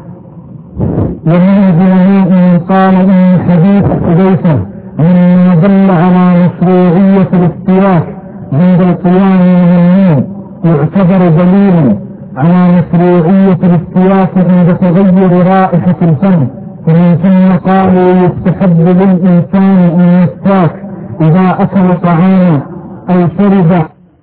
ومن العلماء من قال إن حديث حذيفة مما دل على مشروعية الاستواك عند القيام من النوم يعتبر دليلا على مشروعية الاستواك عند تغير رائحة الفم. ومن ثم قالوا يستحب للإنسان أن يستاك إذا أكل طعاما أو شرب.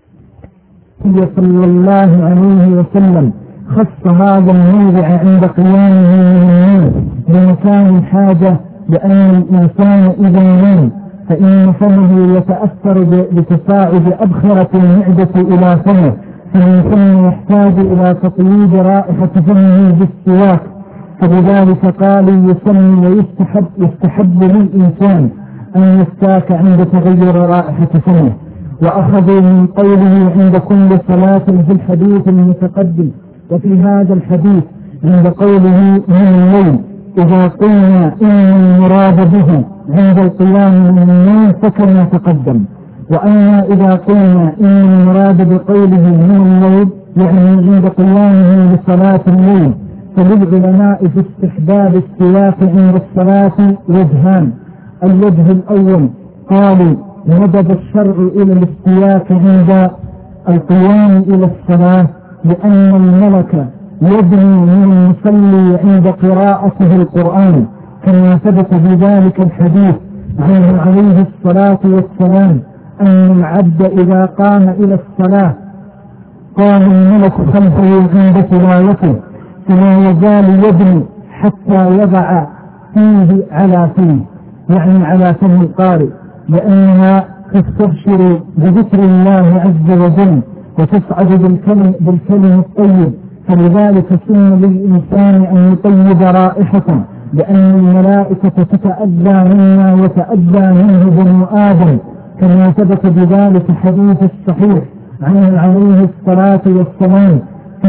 صلى الله عليه وسلم خص هذا الموضع عند قيامه من النوم بمكان الحاجة، لأن الإنسان إذا نام فإن فمه يتأثر بتصاعد أبخرة المعدة إلى فمه، فمن ثم يحتاج إلى تطييب رائحة فمه بالسواك. فلذلك قالوا يسمى ويستحب للإنسان أن يستاك عند تغير رائحة فمه. وأخذوا من قوله عند كل صلاة في الحديث المتقدم. وفي هذا الحديث عند قوله من الليل إذا قلنا إن المراد به عند القيام من النوم فكما تقدم. وأما إذا قلنا إن المراد بقوله من الليل يعني عند قيامه لصلاة الليل، فللعلماء في استحباب السواك عند الصلاة وجهان: الوجه الأول قالوا ندب الشرع إلى الاستواك عند القيام إلى الصلاة، لأن الملك يدني من المصلي عند قراءته القرآن، كما ثبت بذلك الحديث عنه عليه الصلاة والسلام أن العبد إذا قام إلى الصلاة قام الملك خلفه عند تلاوته، فلا يزال يدني حتى يضع فيه على فيه، يعني على فم القارئ، لأنها تستبشر بذكر الله عز وجل وتصعد بالكلم الطيب. فلذلك سن للإنسان أن يطيب رائحته، لأن الملائكة تتأذى منا وتأذى منه بنو آدم، كما ثبت بذلك حديث الصحيح عنه عليه الصلاة والسلام في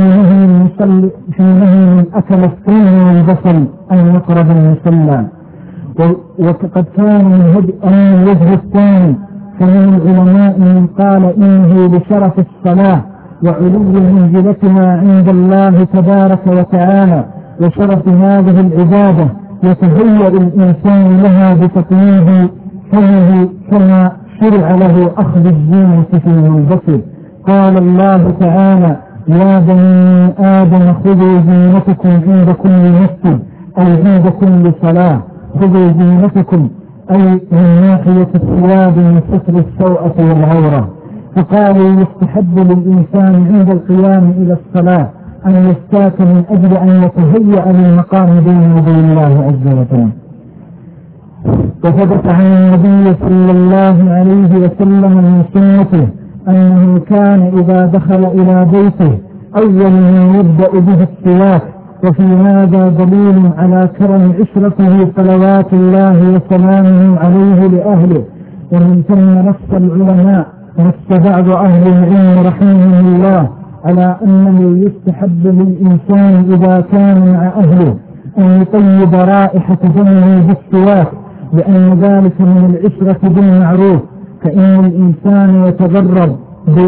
نهي من أكل الثوم والبصل أن يقرب المصلى. وقد كان من الوجه الثاني فمن العلماء من قال إنه لشرف الصلاة وعلو منزلتها عند الله تبارك وتعالى وشرف هذه العبادة، يتهيأ الإنسان لها بتطيب فمه كما شرع له أخذ الزينة في الملبس. قال الله تعالى: يا بني آدم خذوا زينتكم عند كل مسجد أي عند كل صلاة. خذوا زينتكم أي من ناحية الثياب من ستر السوءة والعورة. فقالوا يستحب للإنسان عند القيام إلى الصلاة أن يستاك من أجل أن يتهيأ للمقام بين يدي الله عز وجل. وثبت عن النبي صلى الله عليه وسلم من سنته أنه كان إذا دخل إلى بيته أول ما يبدأ به السواك، وفي هذا دليل على كرم عشرته صلوات الله وسلامه عليه لأهله. ومن ثم نص العلماء نص بعض أهل العلم رحمه الله على أنه يستحب للإنسان إذا كان مع أهله أن يطيب رائحة دمه بالسواك، لأن ذلك من العشرة بالمعروف، فإن الإنسان يتغرب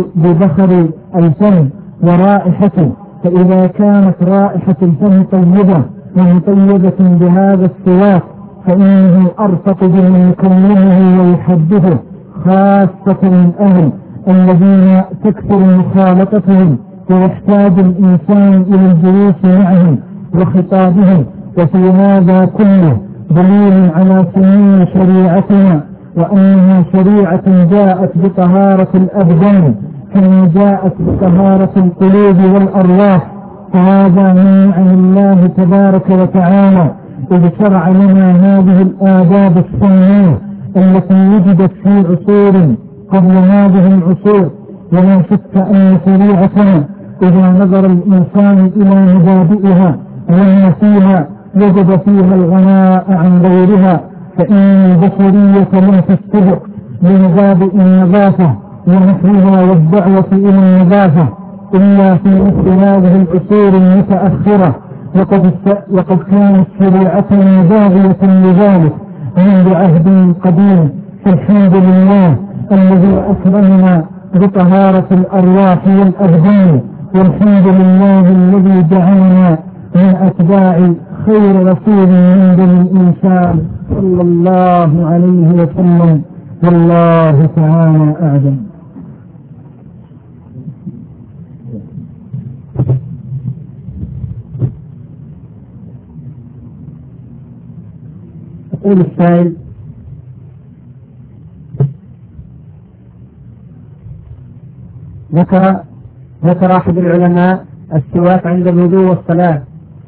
ببخر الفم ورائحته، فإذا كانت رائحة الفم طيبة ومطيبة بهذا السواك فإنه أرفق بمن يكلمه ويحدثه، خاصة الأهل الذين تكثر مخالطتهم ويحتاج الإنسان إلى الجلوس معهم وخطابهم. وفي هذا كله دليل على سمو شريعتنا، وأنها شريعة جاءت بطهارة الأبدان كما جاءت بطهارة القلوب والأرواح. فهذا من نعم الله تبارك وتعالى إذ شرع لنا هذه الآداب السنية التي وجدت في عصور قبل هذه العصور. ولا شك أن شريعتنا إذا نظر الإنسان إلى مبادئها وما فيها وجد فيها الغناء عن غيرها، فإن البشرية لم تستبق لمبادئ النظافة ونحوها والدعوة إلى النظافة إلا في مثل هذه العصور المتأخرة. وقد كانت شريعتنا باغية لذلك منذ عهد قديم، فالحمد لله الذي أكرمنا بطهارة الأرواح والأبدان، والحمد لله الذي جعلنا من أتباع خير رسول من بني الإنسان صلى الله عليه وسلم، والله تعالى أعلم. يقول السائل: ذكر أحد العلماء السواك عند الوضوء والصلاة.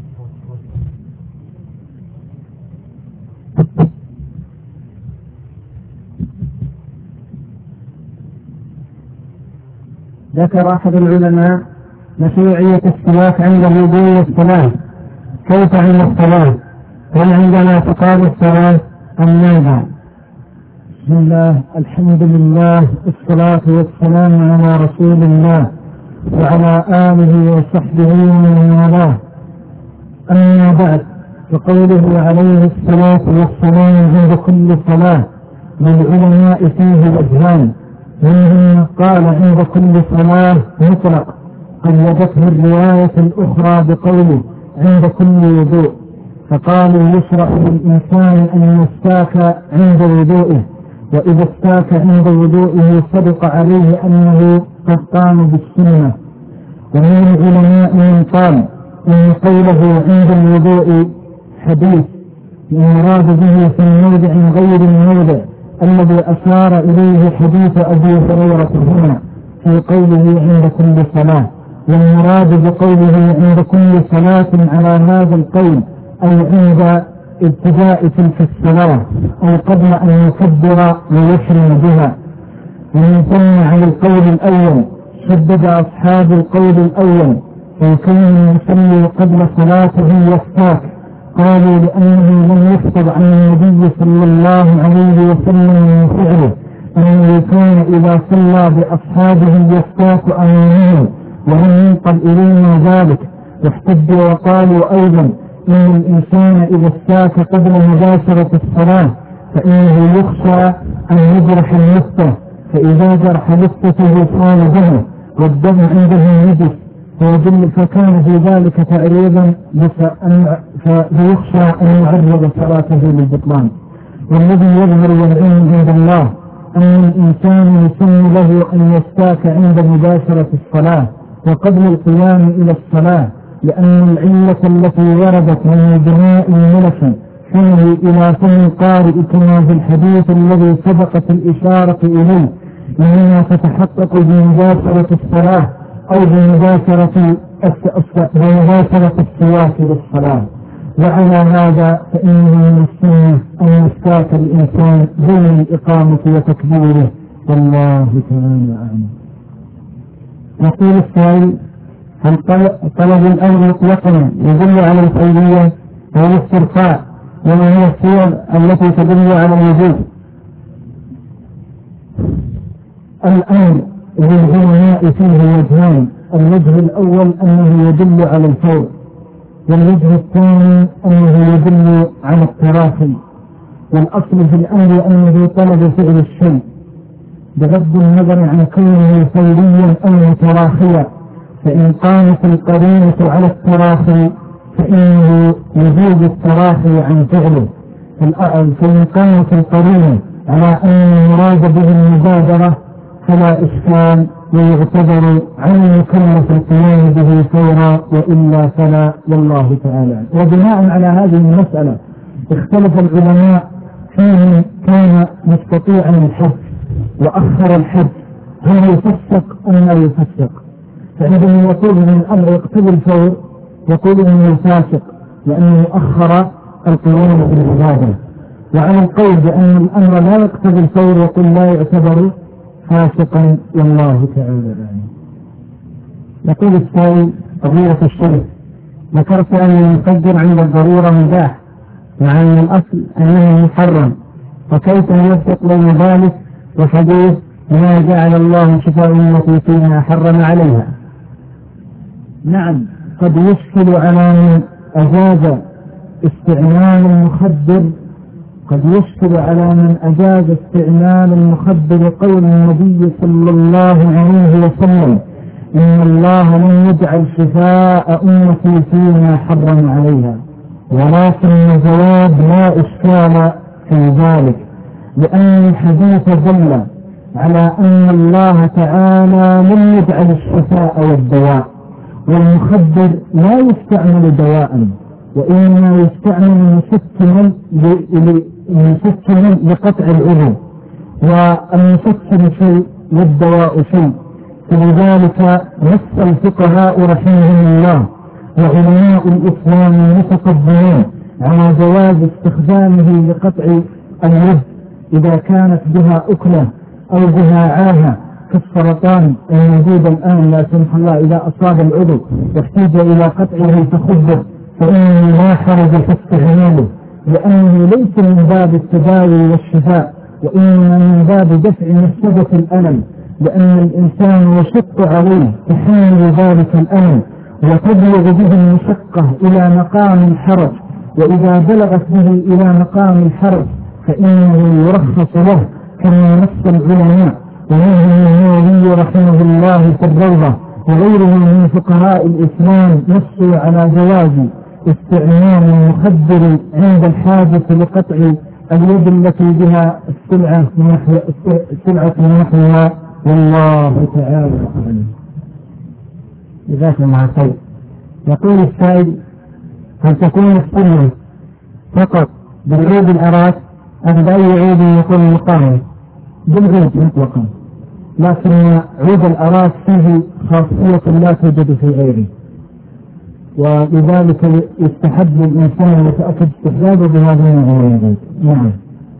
ذكر أحد العلماء مشروعية السواك عند الوضوء والصلاة. كيف عند الصلاة؟ هل عندنا تقام الصلاة أم ماذا؟ بسم الله، الحمد لله، الصلاة والسلام على رسول الله وعلى آله وصحبه ومن والاه. أما بعد، فقوله عليه الصلاة والسلام عند كل صلاة للعلماء فيه وجهان، منهم قال عند كل صلاة مطلق، قيدته الرواية الأخرى بقوله عند كل وضوء، فقالوا يشرع للإنسان أن يستاك عند وضوئه، وإذا استاك عند وضوئه صدق عليه أنه قد قام بالسنة. ومن العلماء من قال إن قوله عند الوضوء حديث يراد به في موضع غير الموضع الذي أشار إليه حديث أبي هريرة هنا في قوله عند كل صلاة، والمراد بقوله عند كل صلاة على هذا القول أي عند ابتداء تلك الصلاة أو قبل أن يكبر ويحرم بها. ومن ثم على القول الأول شدد أصحاب القول الأول فكون يصلي قبل صلاته يستاك، قالوا لأنه لم يحفظ عن النبي صلى الله عليه وسلم من فعله أنه كان إذا صلى بأصحابه يستاك أمامه، ولم ينقل إلينا ذلك. واحتج وقالوا أيضا إن الإنسان إذا استاك قبل مباشرة الصلاة فإنه يخشى أن يجرح اللفة، فإذا جرح لفته صار دمه والدم عنده نجس فكان في ذلك تعريضا فيخشى أن يعرض صلاته للبطلان. والذي يظهر والعلم عند الله أن الإنسان يسن له أن يستاك عند مباشرة الصلاة وقبل القيام إلى الصلاة، لأن العلة التي وردت من بناء الملك فيه إلى فم القارئ كما في الحديث الذي سبقت الإشارة إليه إنما تتحقق بمباشرة الصلاة أو بمباشرة السواك للصلاة. وعلى هذا فإنه من السنة أن يستاك الإنسان بين الإقامة وتكبيره، والله تعالى أعلم. يقول السائل: هل طلب الأمر مطلقا يدل على الفعلية أو الاسترخاء؟ وما هي الصور التي تدل على الوجوب؟ الأمر للعلماء فيه وجهان: الوجه الأول أنه يدل على الفور، والوجه الثاني أنه يدل على التراخي. والأصل في الأمر أنه طلب فعل الشيء بغض النظر عن كونه فوريا أو متراخيا، فإن قامت القرينة على التراخي فإنه يجوز التراخي عن فعله، فإن قامت القرينة على أن المراد به المبادرة فلا إشكال ويعتبر عن المكلف القيام به فورا، وإلا فلا، والله تعالى. وبناء على هذه المسألة اختلف العلماء فيه كان مستطيعا الحج وأخر الحج هل يفسق أم لا يفسق؟ فعندما يقول من الأمر يقتضي الفور يقول إنه الفاسق لأنه أخر القيام بالعبادة، وعلى القول بأن الأمر لا يقتضي الفور يقول لا يعتبر فاسقا، والله تعالى. يقول السائل: قضية الشرك، ذكرت أن المقدر عند الضرورة مباح مع أن الأصل أنه محرم، وكيف يوفق بين ذلك وحديث ما جعل الله شفاء أمتي فيما حرم عليها؟ نعم، قد يشكل على من أجاز استعمال المخدر، قد يشكل على من أجاز استعمال المخدر قول النبي صلى الله عليه وسلم: إن الله لم يجعل شفاء أمتي فيما حرم عليها. ولكن الجواب لا إشكال في ذلك، لأن الحديث دل على أن الله تعالى لم يجعل الشفاء والدواء، والمخدر لا يستعمل دواء، وإنما يستعمل مسكنا لقطع الأذى، والمسكن شيء والدواء شيء. فلذلك نص الفقهاء رحمهم الله وعلماء الإسلام المتقدمين على جواز استخدامه لقطع اليد إذا كانت بها أكلة أو بها عاهة كالسرطان الموجود الآن لا سمح الله إذا أصاب العضو يحتاج إلى قطعه فخذه، فإنه لا حرج في استعماله، لأنه ليس من باب التداوي والشفاء، وإنما من باب دفع مفسدة الألم، لأن الإنسان يشق عليه تحمل ذلك الألم وتبلغ به المشقة إلى مقام الحرج، وإذا بلغت به إلى مقام الحرج فإنه يرخص له كما نص العلماء، ومنهم النووي رحمه الله في الروضة وغيره من فقهاء الإسلام نصوا على جواز استعمال المخدر عند الحاجة لقطع اليد التي بها السلعة من نحوها، والله تعالى أعلم. جزاكم الله خير. يقول السائل: هل تكون السنة فقط بالعود الأراك أم بأي عود يكون المقام؟ بالعود مطلقا، لكن عود الأراك فيه خاصية لا توجد في غيره، ولذلك يستحب الإنسان يتأكد استحبابه بهذه العود. نعم.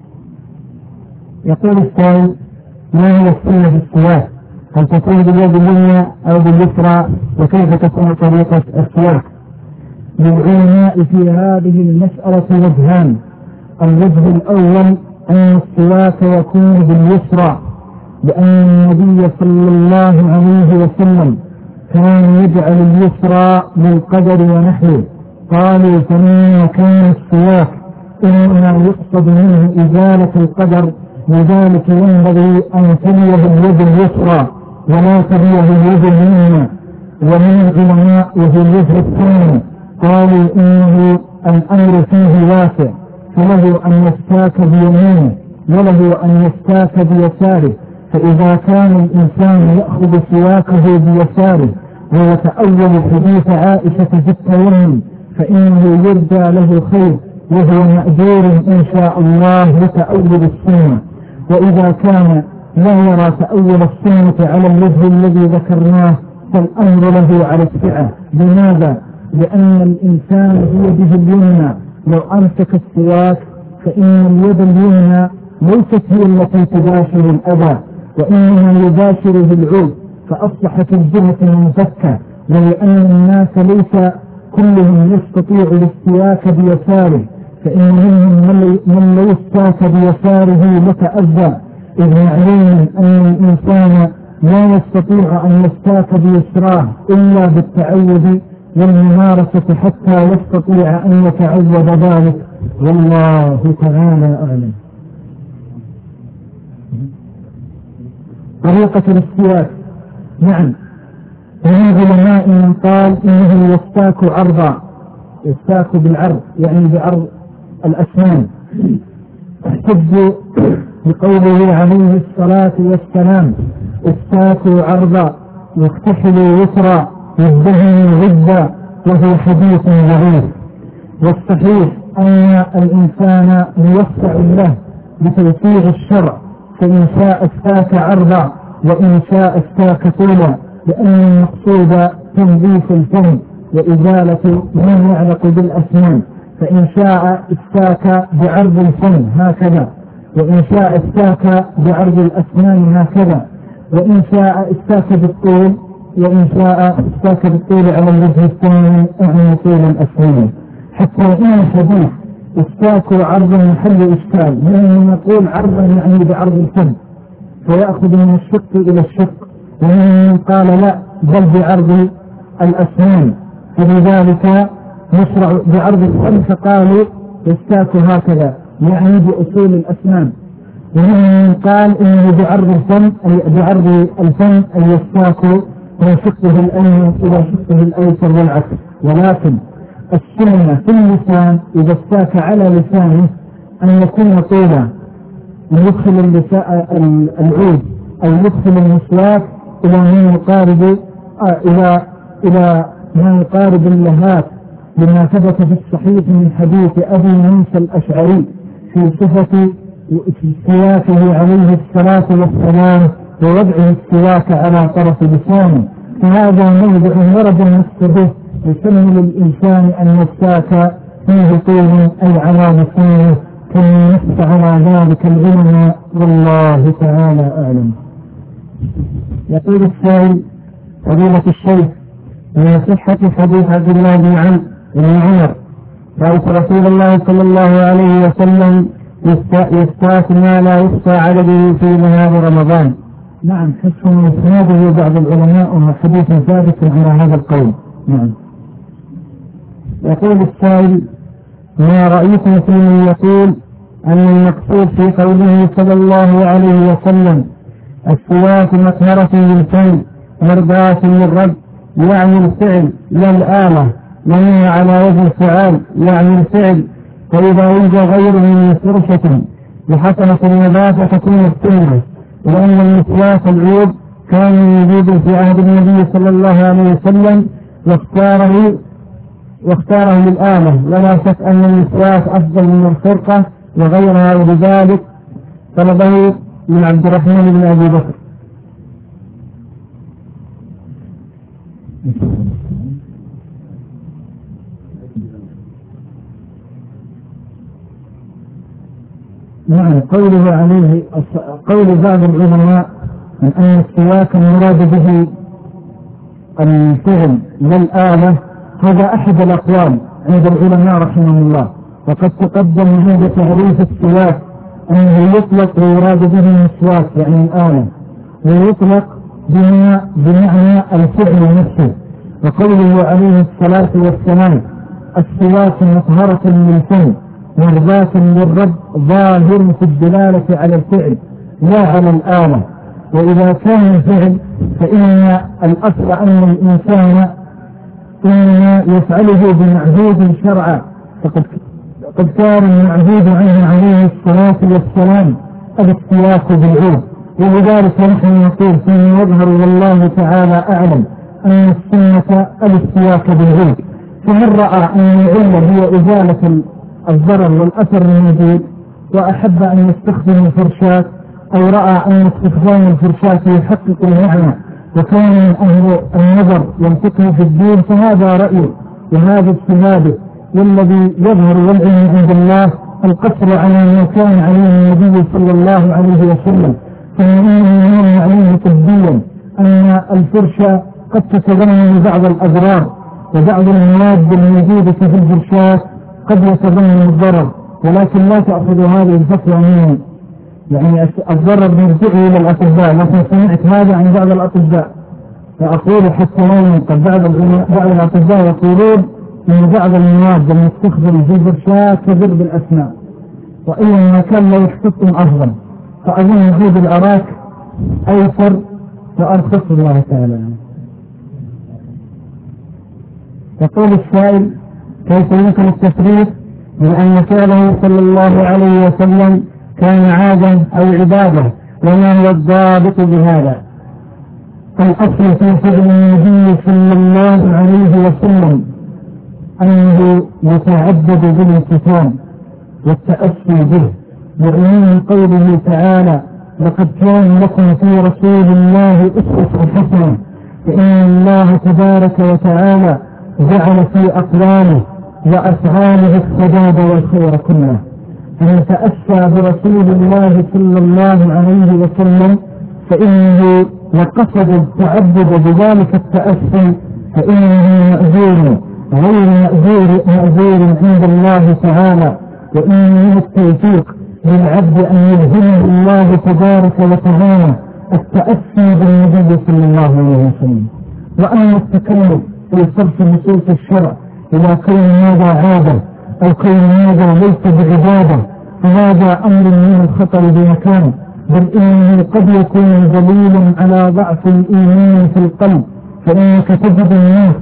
يقول السائل: ما هي السنة في السواك؟ هل تكون باليد اليمنى أو باليسرى؟ وكيف تكون طريقة السواك؟ للعلماء في هذه المسألة وجهان: الوجه الأول أن السواك يكون باليسرى، لأن النبي صلى الله عليه وسلم كان يجعل اليسرى للقدر ونحوه، قالوا فمما كان السواك إنما يقصد منه إزالة القدر، لذلك ينبغي أن تليه اليد اليسرى ولا تليه اليد اليمنى. ومن العلماء وهو الوجه الثاني قالوا إنه الأمر فيه واسع، فله أن يستاك بيمينه وله أن يستاك بيساره، فإذا كان الإنسان يأخذ سواكه بيساره ويتأول حديث عائشة في التيمم فإنه يرجى له خير، وهو مأجور إن شاء الله لتأول السنة. وإذا كان لا يرى تأول السنة على الوجه الذي ذكرناه فالأمر له على السعة. لماذا؟ لأن الإنسان بيده اليمنى لو أمسك السواك فإن اليد اليمنى ليست هي التي تباشر الأذى وإنما يباشره العود، فأصبحت الجهة منفكة. ولأن الناس ليس كلهم يستطيع الاستواك بيساره، فإن منهم من لو استاك بيساره لتأذى، إذ معلوم أن الإنسان لا يستطيع أن يستاك بيسراه إلا بالتعود والممارسة حتى يستطيع أن يتعود ذلك، والله تعالى أعلم. طريقة الاستواك، نعم، ومن علماء من قال إنه يستاك عرضا، يستاك بالعرض يعني بعرض الأسنان. احتج بقوله عليه الصلاة والسلام: استاكوا عرضا واكتحلوا يسرا وازدهنوا غدا، وهو حديث ضعيف. والصحيح أن الإنسان موسع له بتوسيع الشرع، فإن شاء استاك عرضا وإن شاء استاك طولا، لأن المقصود تنظيف الفم وإزالة ما يعلق بالأسنان، فإن شاء استاك بعرض الفم هكذا، وإن شاء استاك بعرض الأسنان هكذا، وإن شاء استاك بالطول، وإن شاء استاك بالطول على الوجه الثاني أعني طول الأسنان. حتى إن الحديث استاكوا عرضا محل إشكال، لأنه نقول عرضا يعني بعرض الفم فيأخذ من الشق إلى الشق، ومن قال لا بل بعرض الأسنان، فلذلك نشرع بعرض الفم، فقالوا يستاكوا هكذا يعني بأصول الأسنان. ومن قال إنه بعرض الفم أي بعرض الفم أي يستاكوا من شقه الأيمن إلى شقه الأيسر والعكس. ولكن السنة في اللسان إذا استاك على لسانه أن يكون طولا، يدخل العود أو يدخل المسواك إلى ما يقارب إلى ما يقارب اللهات، لما ثبت في الصحيح من حديث أبي موسى الأشعري في صفة استواكه عليه الصلاة والسلام ووضعه السواك على طرف لسانه. فهذا موضع ورد النص به يسمى للإنسان أن يستاك فيه طول أي على لسانه، كما نص على ذلك العلماء، والله تعالى أعلم. يقول السائل: فضيلة الشيخ، من صحة حديث عبد الله بن عمر رأيت رسول الله صلى الله عليه وسلم يستاك ما لا يخفى عدده في نهار رمضان؟ نعم، حسن إسناده بعض العلماء وحديث ثابت على هذا القول. نعم. يقول السائل: ما رأيكم في من يقول أن المقصود في قوله صلى الله عليه وسلم السواك مطهرة للفم مرضاة للرب، يعني الفعل لا الآلة، وهي على وجه الفعال يعني الفعل، فإذا وجد غيره من فرشة وحصلت النظافة تكون السنة، لأن المسواك العود كان موجود في عهد النبي صلى الله عليه وسلم واختاره للآلة، ولا شك أن المسواك أفضل من الخرقة وغيرها، ولذلك طلبه من عبد الرحمن بن أبي بكر. نعم، قوله عليه قول بعض العلماء من أن السواك المراد به الفعل والآلة، هذا أحد الأقوال عند العلماء رحمه الله. وقد تقدم هذا تعريف السواك أنه يطلق ويراد به المسواك يعني الآلة، ويطلق بمعنى الفعل نفسه. وقوله عليه الصلاة والسلام السواك مطهرة للفم مرضاة للرب، ظاهر في الدلالة على الفعل لا على الآلة. وإذا كان الفعل فإن الأصل أن الإنسان إنما يفعله بمعهود شرعا، فقد كان المعهود عنه عليه الصلاة والسلام الاستواك بالعود، ولذلك نحن نقول فيما يظهر والله تعالى أعلم أن السنة الاستواك بالعود. فمن رأى أن العلة هي إزالة الضرر والأثر الموجود وأحب أن يستخدم الفرشاة أو رأى أن استخدام الفرشاة يحقق المعنى وكان من أهل النظر والفقه في الدين فهذا رأيه وهذا اجتهاده، والذي يظهر والعلم عند الله القصر على ما كان عليه النبي صلى الله عليه وسلم، فإنه ينام عليه طبيا أن الفرشة قد تتضمن بعض الأضرار وبعض المواد الموجودة في الفرشاة قد يتضمن الضرر، ولكن لا تأخذ هذه الفتوى منه، يعني الضرر مرجعه إلى الأطباء، لكن سمعت هذا عن بعض الأطباء فأقول حتى لا ينقل. بعض الأطباء يقولون أن بعض المواد المستخدمة في الفرشاة تضر بالأسنان، وإن ما كان لا يحتطم أفضل، فأظن وجود الأراك أيسر وأرخص الله تعالى. يقول السائل: كيف يمكن التفريق بأن فعله صلى الله عليه وسلم كان عادة أو عبادة، وما هو الضابط بهذا؟ الأصل في فعل النبي صلى الله عليه وسلم أنه يتعبد بالامتثال والتأسي به، وعموم قوله تعالى: لقد كان لكم في رسول الله أسوة حسنة، فإن الله تبارك وتعالى جعل في أقواله وأفعاله السداد والخير كله، فمن تأسى برسول الله صلى الله عليه وسلم فإنه وقصد التعبد بذلك التأسي فإنه مأجور غير مأجور عند الله تعالى، وإنه التوفيق للعبد أن يلهمه الله تبارك وتعالى التأسي بالنبي صلى الله عليه وسلم. وأما التكلف في صرف نصوص الشرع إلى كون هذا عادة أو كون هذا ليس بعبادة فهذا أمر من الخطر بمكان، بل إنه قد يكون دليلا على ضعف الإيمان في القلب، فإنك تجد الناس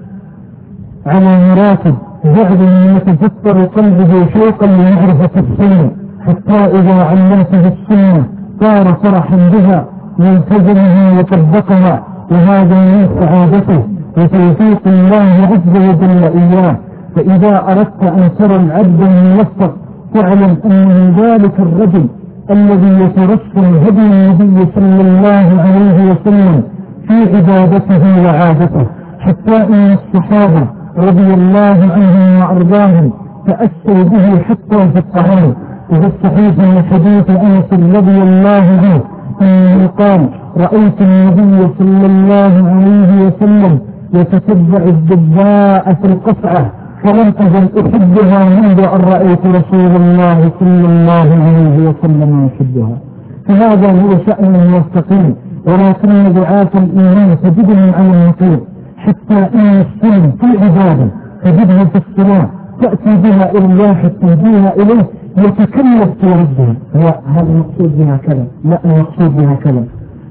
على مراتب بعض من يتفطر قلبه شوقا لمعرفة السنة، حتى إذا علمته السنة صار فرحا بها يلتزمها وطبقها، وهذا من سعادته وتوفيق الله عز وجل إياه. فإذا أردت أن ترى العبد الموفق فاعلم أن ذلك الرجل الذي يترسم هدي النبي صلى الله عليه وسلم في عبادته وعادته، حتى إن الصحابة رضي الله عنهم وأرضاهم تأسوا به حتى في الطعام. وفي الصحيح من حديث أنس رضي الله عنه أنه قال: رأيت النبي صلى الله عليه وسلم يتتبع الدباء في القصعة فلم أزل أحبها منذ أن رأيت رسول الله صلى الله عليه وسلم يحبها. فهذا هو شأن الموفقين، ولكن دعاة الإيمان تجدهم على النقيض، حتى إن السلم في العبادة تجدها في الصلاة تأتي بها إلى الواحد تهديها إليه يتكلف في ربها. هذا المقصود بها كذا، لا المقصود بها كذا،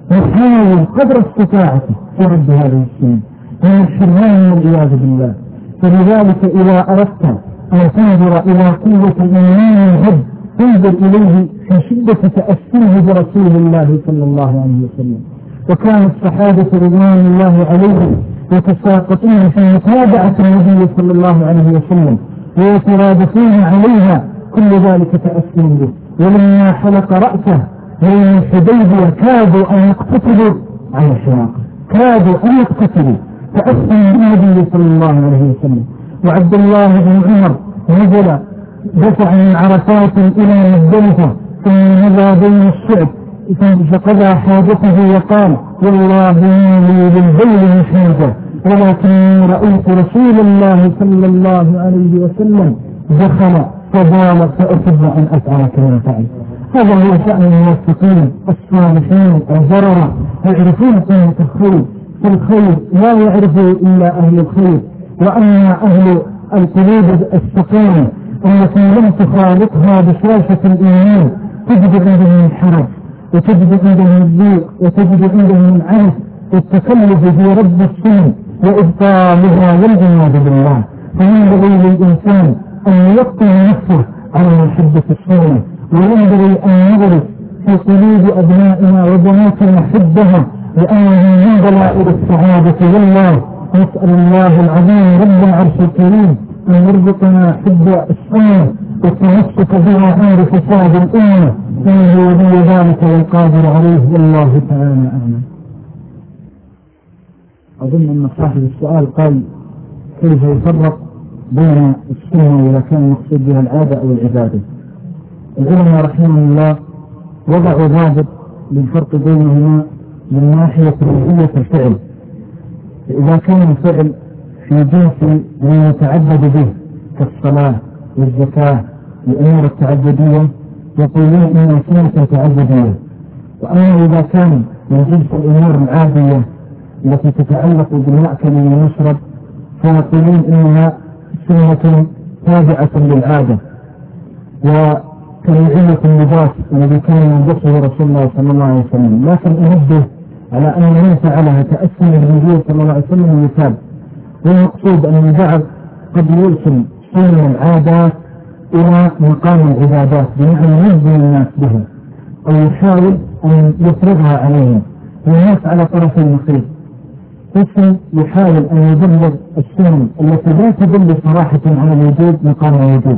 يحاول قدر استطاعته في رب هذه السنة من الحرمان والعياذ بالله. فلذلك إذا أردت أن تنظر إلى قوة الإيمان العبد تنظر إليه في شدة تأثيره برسول الله صلى الله عليه وسلم. وكان الصحابة رضوان الله عليهم يتساقطون في متابعة النبي صلى الله عليه وسلم ويترادفون عليها، كل ذلك تأثير به. ولما حلق رأسه يوم الحديبية كادوا أن يقتتلوا على الحلاقة، كادوا أن يقتتلوا تأثر بالنبي صلى الله عليه وسلم. وعبد الله بن عمر نزل دفع من عرفات إلى مزدلفة ثم نزل بين الشعب فقضى حاجته وقال: والله لي بالبول من حاجة، ولكن رأيت رسول الله صلى الله عليه وسلم دخل فبال فأحب أن أفعل كما فعل. هذا هو شأن الموفقين الصالحين البررة، يعرفون قيمة الخير، فالخير لا يعرفه إلا أهل الخير. وأما أهل القلوب السقيمة التي لم تخالطها بشاشة الإيمان تجد عندهم الحرج وتجد عندهم الضيق وتجد عندهم العنف والتكلف في رب السنة وإبطالها والعياذ بالله. فينبغي للإنسان أن يقتل نفسه على محبة السنة، وينبغي أن نغرس في قلوب أبنائنا وبناتنا حبها، لأنه من دلائل السعادة. والله نسأل الله العظيم رب العرش الكريم أن يرزقنا حب السنة والتمسك بها عند فساد الأمة، إنه ولي ذلك والقادر عليه والله تعالى أعلم. أظن أن صاحب السؤال قال كيف يفرق بين السنة إذا كان المقصود بها العادة أو العبادة. العلماء رحمه الله وضعوا ضابط للفرق بينهما من ناحية روحية الفعل. إذا كان الفعل في جنس ما يتعبد به كالصلاة والزكاة والأمور التعبدية يقولون إنها سنة تعبدية، وأما إذا كان من جنس الأمور العادية التي تتعلق بالمأكل والمشرب فيقولون إنها سنة تابعة للعادة. وكنوعية اللباس الذي كان يلبسه رسول الله صلى الله عليه وسلم، لكن أنبه على أن من فعلها تأسيا بالنبي صلى الله عليه وسلم يثاب. والمقصود أن البعض قد يرسل سنن العادات إلى مقام العبادات بمعنى يجزي الناس بها أو يحاول أن يفرضها عليهم، والناس على طرف النقيض. قسم يحاول أن يبلغ السنن التي لا تدل صراحة على الوجود مقام الوجود،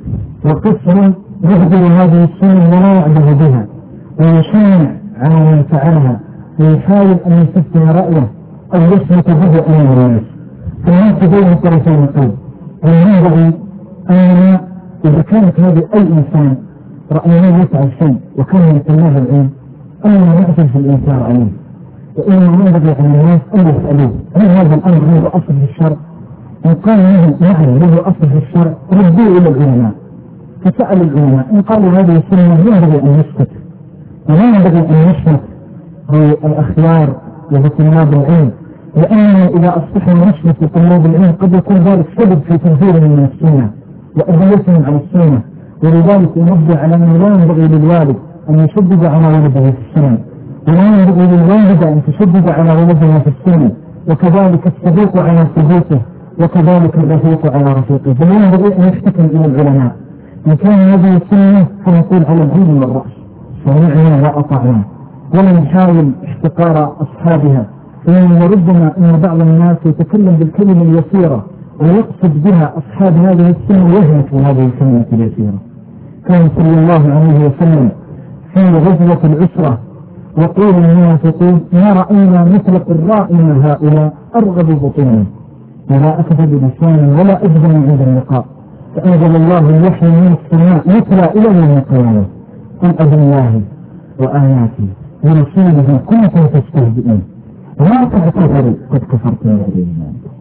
وقسم يهدر هذه السنن ولا يعبه بها ويشنع على من فعلها ويحاول أن يستثني رأيه أو يثبت به أمام الناس. فالناس بين طرفي النقيض. وينبغي أن إذا كانت هذه أي إنسان رأيناه يفعل شيء وكان يتلاه العلم أن يعجل في الإنكار عليه، وإنه ينبغي على الناس أن يسألوه هل هذا الأمر له أصل في الشرع؟ إن قال له نعم له أصل في الشرع ردوه إلى العلماء فسأل العلماء، إن قالوا هذه السنة ينبغي أن يسكت ولا ينبغي أن يشمت بالأخيار وبطلاب العلم، لأننا إذا أصبحنا نشمت بطلاب العلم قد يكون ذلك سبب في تنفير من السنة وأذيتهم على السنة. ولذلك ينبه على أنه لا ينبغي للوالد أن يشدد على ولده في السنة، ولا ينبغي للوالدة أن تشدد على ولدها في السنة، وكذلك الصديق على صديقه وكذلك الرفيق على رفيقه. بل ينبغي أن يحتكم إلى العلماء إن كان هذه السنة فنقول على العين والرأس سمعنا وأطعنا، ولا نحاول احتقار أصحابها، فإن ربما أن بعض الناس يتكلم بالكلمة اليسيرة ويقصد بها أصحاب هذه السنة ويهلك هذه الكلمة اليسيرة. كان صلى الله عليه وسلم في غزوة العسرة يقول المنافقين ما رأينا مثل قرائنا هؤلاء أرغب بطونا ولا أكذب لسانا ولا أجبن عند اللقاء، فأنزل الله الوحي من السماء يتلى إلى يوم القيامة قل أبالله وآياته ورسوله كنتم تستهزئون ولا تعتذروا قد كفرتم بعد إيمانكم.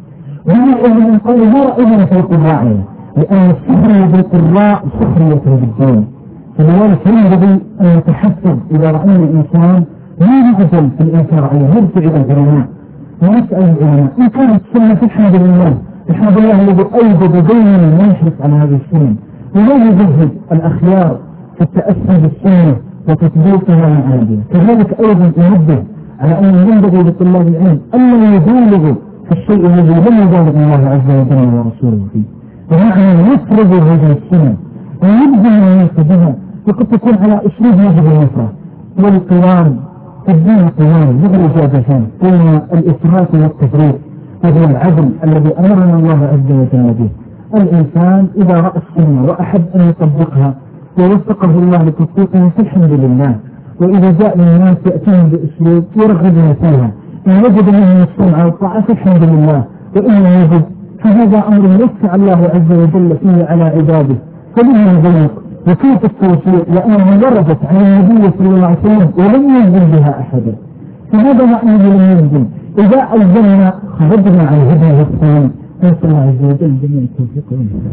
ومن قول ما رأينا في قراءنا، لأن السخرية بالقراء سخرية بالدين، فلذلك ينبغي أن يتحفظ إذا رأينا الإنسان لا يعزل في الإنكار عليه، يرجع إلى العلماء ونسأل العلماء إن كانت السنة الحمد لله الحمد لله الذي أيضا دائما ما يحرص على هذه السنة ولا يزهد الأخيار في التأسي بالسنة وتطبيقها معادية. كذلك أيضا ينبه على أن ينبغي لطلاب العلم أن يبالغوا في الشيء الذي لم يبالغ الله عز وجل ورسوله فيه، ومعنى يفرض هذه السنة ويبدأ الناس بها، وقد تكون على أسلوب يجب النصرة والقوام. الدين قوام يغلق جادتان بين الإفراط والتفريط، وهو العدل الذي أمرنا الله عز وجل به. الإنسان إذا رأى السنة وأحب أن يطبقها ووفقه الله لتطبيقها فالحمد لله، وإذا جاء للناس يأتيهم بأسلوب يرغبون فيها، إن وجد منهم السمع والطاعة فالحمد لله، وإن يجد فهذا أمر يسع الله عز وجل فيه على عباده. فلما يضيق وكيف التوفيق لأنها وردت عن النبي صلى الله عليه وسلم ولم ينزل بها أحدا، فهذا معنى لم ينزل. إذا ألزمنا خرجنا عن هديه الثاني. نسأل الله عز وجل جميع التوفيق والهداية.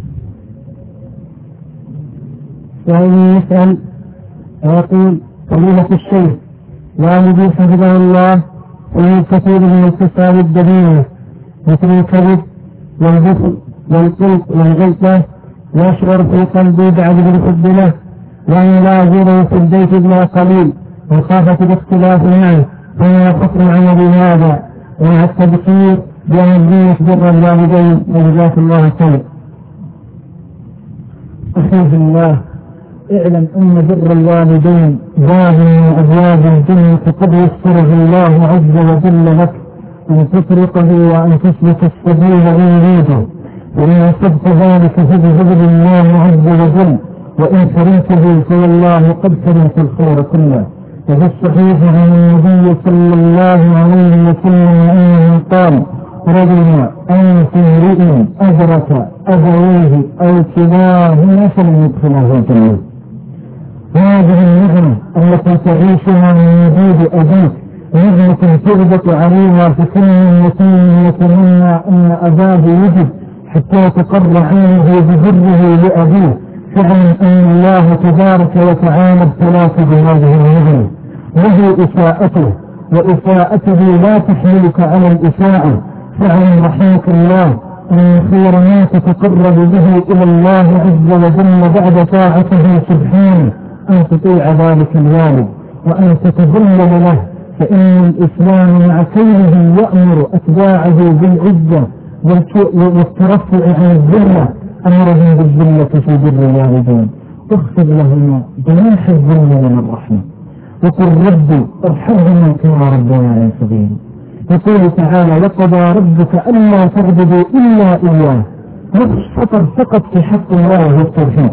يسأل ويقول فضيلة الشيخ والدي حفظه الله في كثير من الخصال الدبيعة مثل الكذب والبخل والقلق والغلطة، يشعر في قلبي بعد بالحب له وأن لا أزوره في البيت إلا قليل وخافة الاختلاف معه، فما حكم العمل هذا ومع التبصير بأهمية بر الوالدين وجزاك الله خير. أخي الله اعلم أن بر الوالدين باب من أبواب الجنة قد يسره الله عز وجل لك أن تطرقه وأن تسلك السبيل إن يريده، وإن صدق ذلك فبفضل الله عز وجل وإن سرمته فوالله قد سرمت الخير كله. وفي الصحيح عن النبي صلى الله عليه وسلم أنه قال: رجل أن في امرئ أدرك أبويه أو كلاهما فلم يدخله الجنة. هذه النعمة التي تعيشها من وجود أبيك نعمة تغبط عليها في كل يتيم يتمنى أن أباه يجد حتى تقر عينه ببره لأبيه. فاعلم أن الله تبارك وتعالى ابتلاك بهذه النعمة، وهي إساءته، وإساءته لا تحملك على الإساءة. فاعلم رحمك الله أن خير ما تتقرب به إلى الله عز وجل بعد طاعته سبحانه أن تطيع ذلك الوالد وأن تتذلل له، فإن الإسلام مع كونه يأمر أتباعه بالعزة والترفع عن الذلة أمرهم بالذلة في بر الوالدين. اخفض لهما جناح الذل من الرحمة وقل ربي ارحمهما كما ربياني صغيرا. يقول تعالى: وقضى ربك ألا تعبدوا إلا إياه. نفس فطر فقط في حق الله والتوحيد،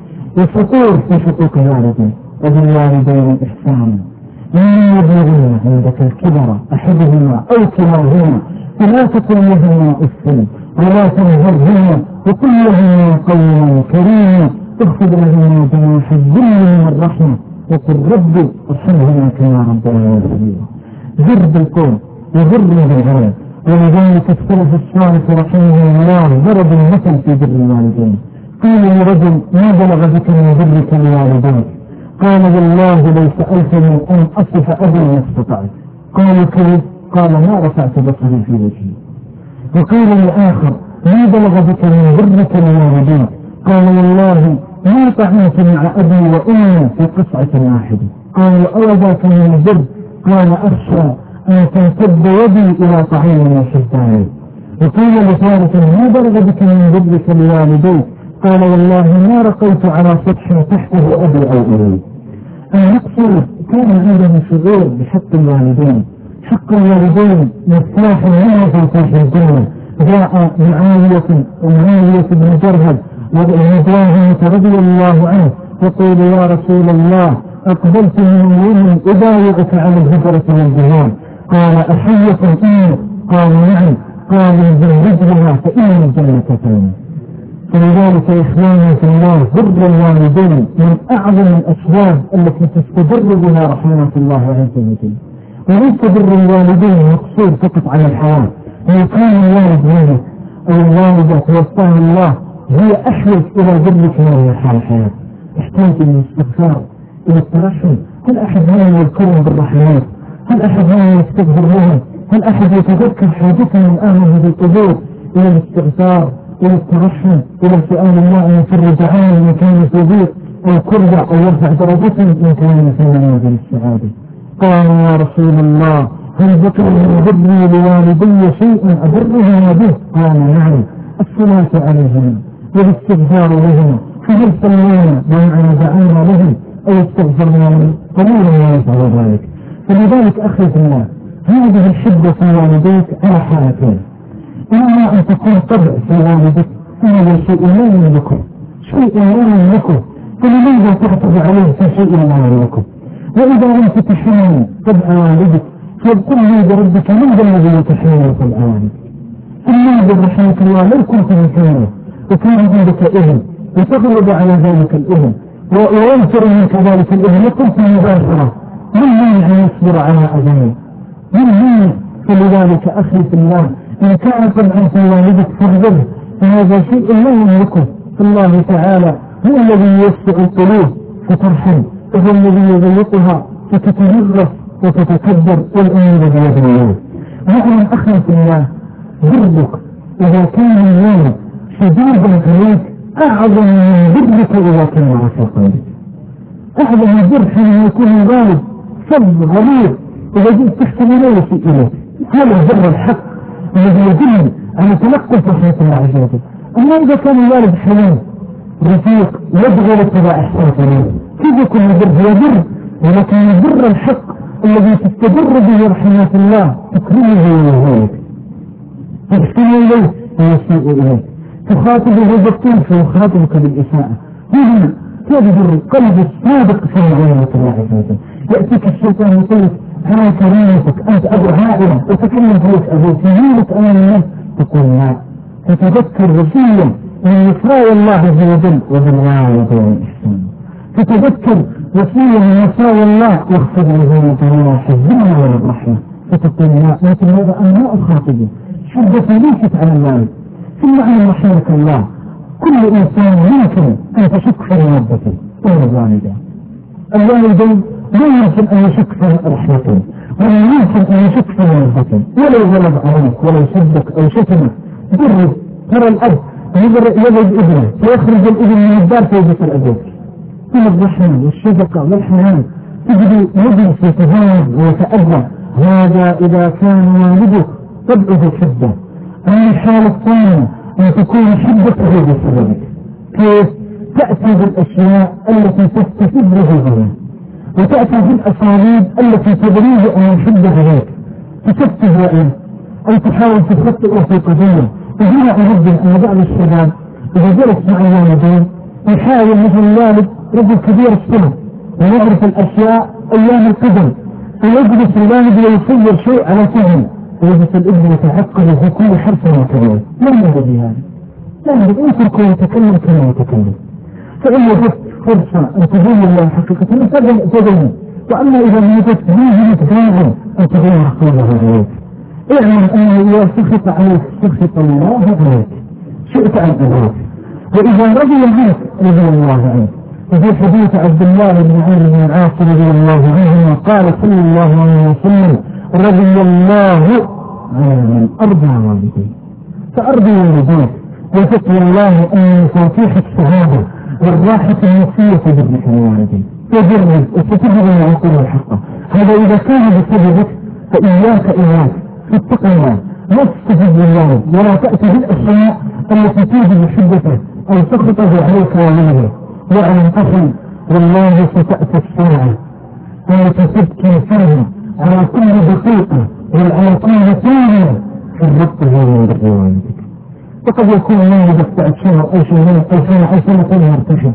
وفطور في حقوق الوالدين. وبالوالدين إحسانا إن يبلغن عندك الكبر أحدهما أو كلاهما فلا تقل لهما أف ولا تنهرهما وقل لهما قولا كريما. اخفض لهما جناح الذل من الرحمة وقل ربي ارحمهما كما ربياني صغيرا. ذر بالقول وذر بالعمل. ولذلك السلف الصالح رحمه الله ضرب المثل في بر الوالدين. قيل لرجل: ما بلغ بك من برك لوالديك؟ قال: والله لو سألتني أن أصف أبي ما استطعت. قالوا: كيف؟ قال: ما رفعت بصري في وجهي. وقيل لآخر: ما بلغ بك من برك لوالديك؟ قال: والله ما طعمت مع أبي وأمي في قصعة واحدة. قال: أوذاك من البر؟ قال: أخشى أن تمتد يدي إلى طعام وشداني. وقيل لثالث: ما بلغ بك من برك لوالديك؟ قال: والله ما رقيت على سطح تحته أبي أو أمي. المقصود كان عندهم شعور بحق الوالدين. حق الوالدين مفتاح منه في فتح الجنة. جاء معاوية بن جرهد ومجاهد رضي الله عنه يقول: يا رسول الله أقبلت من يوم أبايعك على الهجرة والجهاد. قال: أحية إنك؟ قال: نعم. قال: بالرجلها فإن الجنة تكون. فلذلك إخواني في الله بر الوالدين من أعظم الأسباب التي تستدر بها رحمة الله عز وجل. وليس بر الوالدين مقصور فقط على الحياة. لو كان الوالد ميت أو الوالدة توفاها الله هي أحوج إلى برك من الحياة. تحتاج إلى الاستغفار، إلى الترحم. هل أحد منا يذكرهم بالرحمات؟ هل أحد منا يستغفر لهم؟ هل أحد يتذكر حاجتهم الآن بالقبور؟ إلى الاستغفار، إلى الترحم، إلى سؤال الله أن يفرج عنه من كان في ضيق أو كربة أو يرفع درجته من كان في منازل السعادة. قال: يا رسول الله هل ذكر من بري لوالدي شيئا أبرهما به؟ قال: نعم، الصلاة عليهما والاستغفار لهما. فهل صلينا بمعنى دعانا لهم أو استغفرنا لهم؟ قليلا ما يفعل ذلك. فلذلك أخي في الله هذه الحبة في والديك على حالتين: إما أن تكون طبع في والدك هذا شيء لا يملكه، شيء لا يملكه، فلماذا تعتب عليه في شيء لا يملكه؟ وإذا أنت تحمل طبع والدك فقل لي بربك من ذا الذي يتحمل طبع والدك؟ إلا برحمة الله لو كنت مكانه وكان عندك إذن وتغلب على ذلك الإذن وينفر منك ذلك الإذن وكنت مباشرة، من مانع يصبر على أذنه؟ من مانع؟ فلذلك أخي في الله إن كان طبعا في والدك فاغفره، فهذا شيء لا يملكه. فالله تعالى هو الذي يوسع القلوب فترحم، وهو الذي يضيقها فتتجرف وتتكبر، والأمور بيد الله. واعلم أخي في الله برك إذا كان الوالد شديدا عليك أعظم من برك إذا كان عصا. أعظم من بر حين يكون الوالد صب غليظ إذا جئت تحكم لا يسيء إليك. هذا البر الحق الذي يدل على تلقف رحمة الله عز وجل. أما إذا كان الوالد حليم رفيق يبغى لاتباع إحسان إليه كيف يكون البر؟ هو بر، ولكن البر الحق الذي تستبر به رحمة الله تكرمه ويهويك، تحسن إليه ويسيء إليه، تخاطبه بالطول فيخاطبك بالإساءة. هنا تجد القلب الصادق في معاملة الله عز وجل. يأتيك الشيطان يقول لك أنا كريمتك، أنت أبو عائلة، وتكلم فيك أبوك، يجيبك أمام الناس، تقول لا، تتذكر وصية من وصايا الله عز وجل وبالوالدين إحسانا، تتذكر وصية من وصايا الله واغفر له جناح الذل والرحمة، فتقول لا، لكن هذا أنا لا أخاطبه، حدثي ليست على المال، ثم أنا رحمك الله. كل إنسان يمكن أن تشك في مودته والوالدين. الوالدين لا يمكن أن يشك في رحمته، ولا يمكن أن يشك في مودته، ولو غلب عليك ولو سبك أو شتمك. جرب، ترى الأب يضرب ابنه فيخرج الابن من الدار فيذكر أبوك. من الرحمة والشفقة والحنان تجد يجلس يتهاوى ويتأذى. هذا إذا كان والدك تبعد حبه. أما الحالة الثانية أن تكون حبته بسببك. كيف؟ تأتي بالأشياء التي تستفيد به، وتأتي بالأساليب التي تدريه أن يحب عليك، تكتب رأيه أو تحاول تخطئه في قضية. وهنا أرد أن بعض الشباب إذا جلس مع الوالدين يحاول مثل الوالد رجل كبير السن ويعرف الأشياء أيام القدم، فيجلس الوالد ويصور شيء على فهم، ويجلس الابن يتعقل في كل حرف وكلمة. لا ينبغي هذا، لا ينبغي. اتركه يتكلم كما يتكلم، فإن وجدت فرصة أن تبين الله حقيقة تبين. وأما إذا ما وجدت به متفاهم أن تبين حقيقة عليك، اعلم أنه إذا سخط عليك سخط الله عليك، شئت أن أبوك، وإذا رضي عنك رضي الله عنك. وفي حديث عبد الله بن عمرو بن العاص رضي الله عنه قال صلى الله عليه وسلم رضي الله عن من أرضى والديه. فأرضي والديك وتقوى الله أن مفاتيح السعادة والراحة النفسية بابنك الوالدين. تجرب وستجد ما يقول الحق. هذا إذا كان بسببك فإياك فاتق الله، لا تستجد لله ولا تأتي بالأشياء التي توجب حدته أو سخطه عليك وعليه. واعلم أخي والله ستأتي الساعة التي تبكي فيها على كل دقيقة وعلى كل ثانية في الربط من بر والدك. وقد يكون والدك بعد شهر أو شهرين أو سنة أو سنتين مرتشف،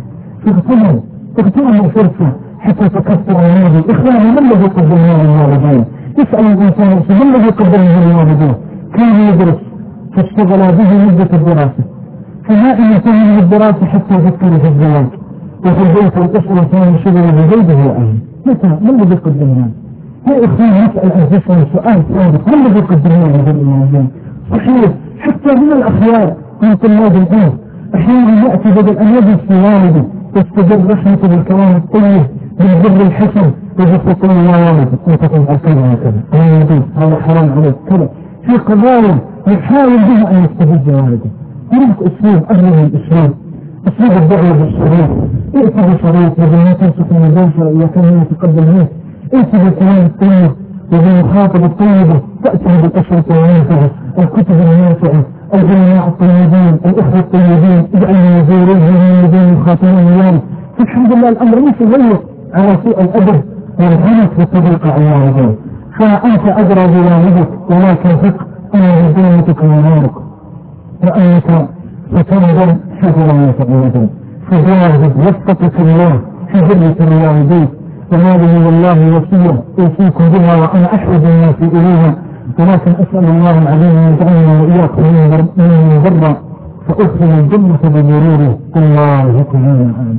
تغتنم الفرصة حتى تكثر الماضي. إخواني ما الذي قدمناه للوالدين؟ يسأل الإنسان ما الذي قدمه للوالدين؟ كان يدرس فاشتغل به مدة الدراسة، فما إن ينتهي من الدراسة حتى يفكر في الزواج، وفي البيت والأسرة كان شغل بزوجه وأهله. متى؟ ما الذي قدمناه؟ يا إخواني نسأل أنفسنا سؤال صادق، ما الذي قدمناه للوالدين؟ صحيح حتى من الأخيار من طلاب العلم أحيانا يأتي بدل أن يجلس في والده يستجد رحمته بالكلام الطيب بالبر الحسن ويقول يا والد أنت تفعل كذا وكذا، هذا حرام عليك كذا، في قضايا يحاول بها أن يستجد والده. هناك أسلوب أهل الإسلام، أسلوب الدعوة بالشريط. ائت بشريط وبما تنصف المدافع إذا كان يتقبل منك، ائت بالكلام الطيب وبالمخاطب الطيبة، تأتي بالأشرة المنفعة، الكتب المنفعة، الجماعة الطيبين، الأخوة الطيبين، اجعلنا نزورهم من الذين يخاطبون اليوم. فالحمد لله الأمر ليس غير على سوء الأدب والعنف والتضييق على الوالدين. فأنت أدرى بوالدك ولكن ثق أن ذمتك ونارك، وأنك ستنظر حذرا يتعودون. فجاهد وفقك الله في ذرية الوالدين، وهذه والله وصية أوصيكم بها وأنا أحوج الناس إليها. ولكن أسأل الله العظيم أن يجعلنا وإياكم من برا فأدخل الجنة بمروره. الله تعالى آمين.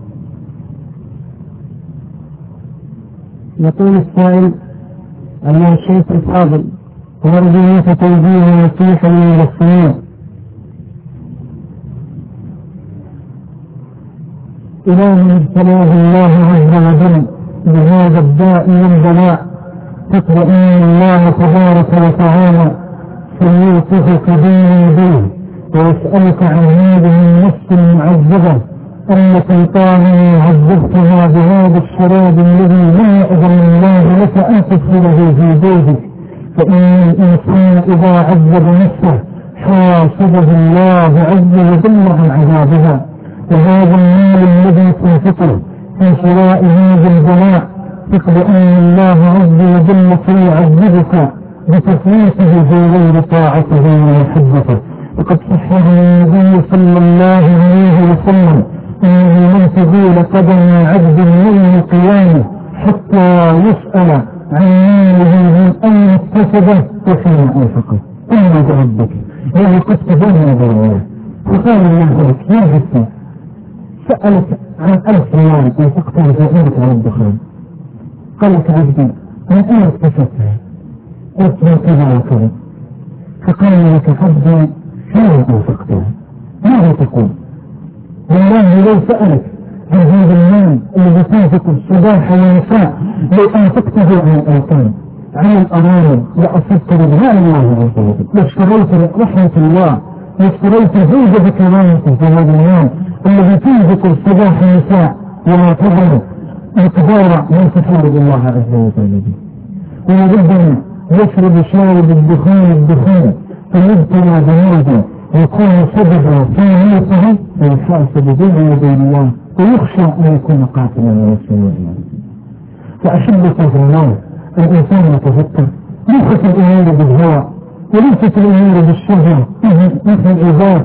يقول السائل أيها الشيخ الفاضل، ونرجو منك توجيه نصيحة للمسلمين إلى من ابتلاه الله عز وجل بهذا الداء والبلاء، تطمئن الله تبارك وتعالى فليوقفك بين يديه ويسألك عن هذه النفس المعذبة التي طالما عذبتها بهذا الشراب الذي لم يأذن الله لك أن تدخله في بيتك. فإن الإنسان إذا عذب نفسه حاسبه الله عز وجل عن عذابها. وهذا المال الذي تنفقه في شراء هذا البلاء ثق بأن الله عز وجل سيعذبك بتفويته في غير طاعته ومحبته. وقد صح عن النبي صلى الله عليه وسلم إنه لن تزول قدم عبد يوم القيامة حتى يسأل عن ماله من أين اكتسبه وفيما أنفقه إلا بربك يعني قد تبنى بالله. فقال الله لك يا حسن سألك عن 1000 ريال أنفقتها في عمرك على الدخان، قال لك عبدي من أين اكتسبتها؟ قلت من كذا وكذا. فقال لك عبدي فيما أنفقتها ماذا تقول؟ والله لو سألك عن هذا المال الذي تنفقه صباح ومساء لو أنفقته عن الأيتام عن الأرامل لأصبت رضوان الله عز وجل، لاشتريت رحمة الله، لاشتريت زوجة بكرامته في هذا المال الذي تنفق صباح ومساء ولا تظن مقدار من تفرض الله عز وجل به. وربما يشرب شارب الدخان فيبتلى بمرض يكون سببا في موته ويحاسب بين يدي الله ويخشى أن يكون قاتلا لنفسه. فأحبك في الله الإنسان يتفكر ليست الأمور بالهوى وليست الأمور بالشهوة مثل العباد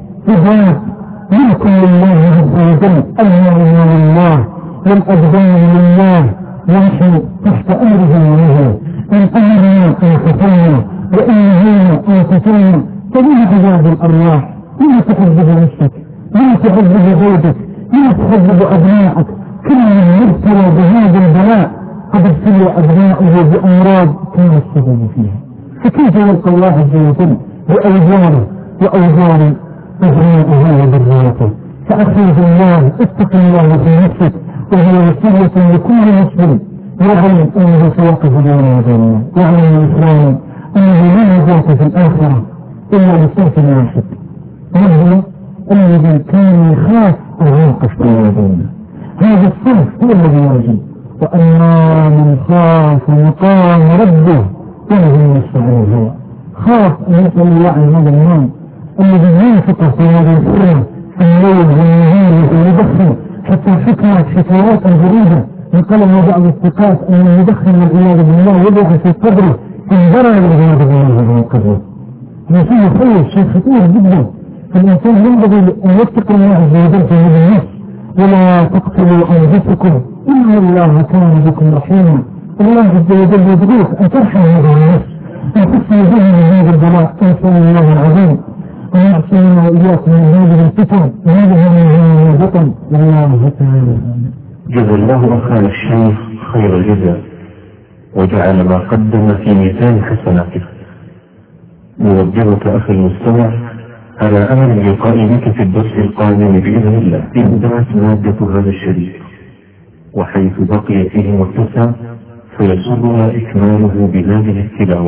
ملك لله عز وجل، المال لله والأبدان لله ونحن تحت أمره ونهيه، إن أمرنا أن قتلنا وإن نهينا أن قتلنا. فلما عذاب الأرواح؟ لما تعذب نفسك؟ لما تعذب زوجك؟ لما تعذب أبنائك؟ كل من يبتلى بهذا البلاء قد ابتلى أبنائه بأمراض كان السبب فيها، فكيف يلقى الله عز وجل بأوزاره وأوزار أبنائه وذريته؟ فأخي الله اتق الله في نفسك، وهي وصية لكل مسلم يعلم أنه سيقف بين يدي الله، يعلم الإسلام أنه لا نجاة في الآخرة إلا لصوت واحد، وهو الذي كان يخاف أن يوقف بين يدي الله. هذا الصنف هو الذي يجب، وأما من خاف مقام ربه فله يستعين هو خاف أن يسأل الله عن هذا المال الذي ينفق في هذه السنة في الليل والنهار ويدخن، حتى حكايات غريبة نقلنا بعض الثقات أن المدخن والعياذ بالله وضع في قبره انبرى والعياذ بالله من قبره. هذا شيء خير، شيء خطير جدا. فالإنسان ينبغي أن يتقي الله عز وجل في هذا النفس، ولا تقتلوا أنفسكم إن الله كان بكم رحيما. الله عز وجل يدعوك أن ترحم هذا النفس، أن تحسن به من هذا البلاء. نسأل الله العظيم أن يعصمنا وإياكم من هذه الفتن وهذه من البطن والله تعالى. جزا الله أخانا الشيخ خير الجزاء وجعل ما قدم في ميزان حسناته. نوجهك أخي المستمع على أمل اللقاء بك في الدرس القادم بإذن الله إذا مادة هذا الشريف، وحيث بقي فيه متسع فيسرنا إكماله بهذه التلاوة.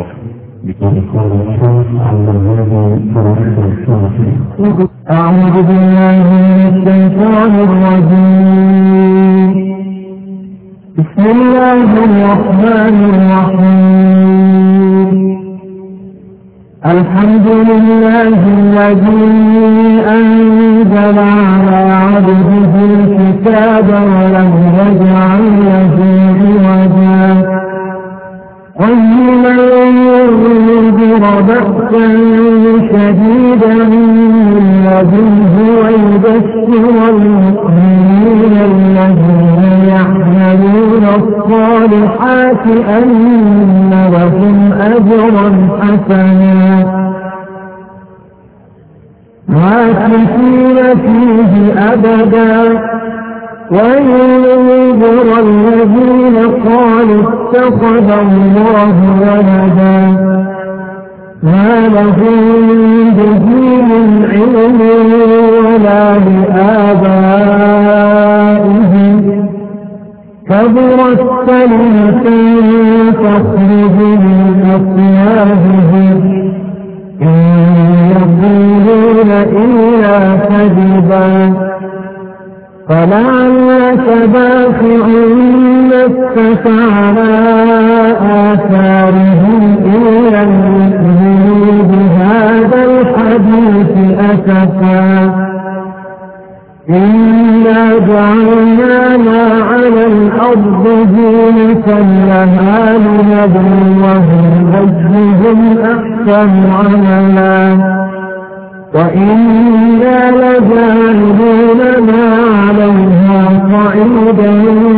أعوذ بالله من الشيطان الرجيم. بسم الله الرحمن الرحيم. الحمد لله الذي أنزل على عبده الكتاب ولم يجعل له عوجا قيما لينذر بأسا شديدا من لدنه ويبشر المؤمنين الذين يعملون الصالحات أن لهم أجرا حسنا ماكثين فيه أبدا وينذر الذين قالوا اتخذ الله ولدا ما لهم به من علم ولا لآبائهم كبرت كلمة تخرج من أفواههم إن يقولون إلا كذبا فلعلك باخع نفسك على آثارهم إن لم يؤمنوا بهذا الحديث أسفا إنا جعلنا ما على الأرض زينة لها لنبلوهم أيهم أحسن عملا وإنا لجاعلون ما عليها صعيدا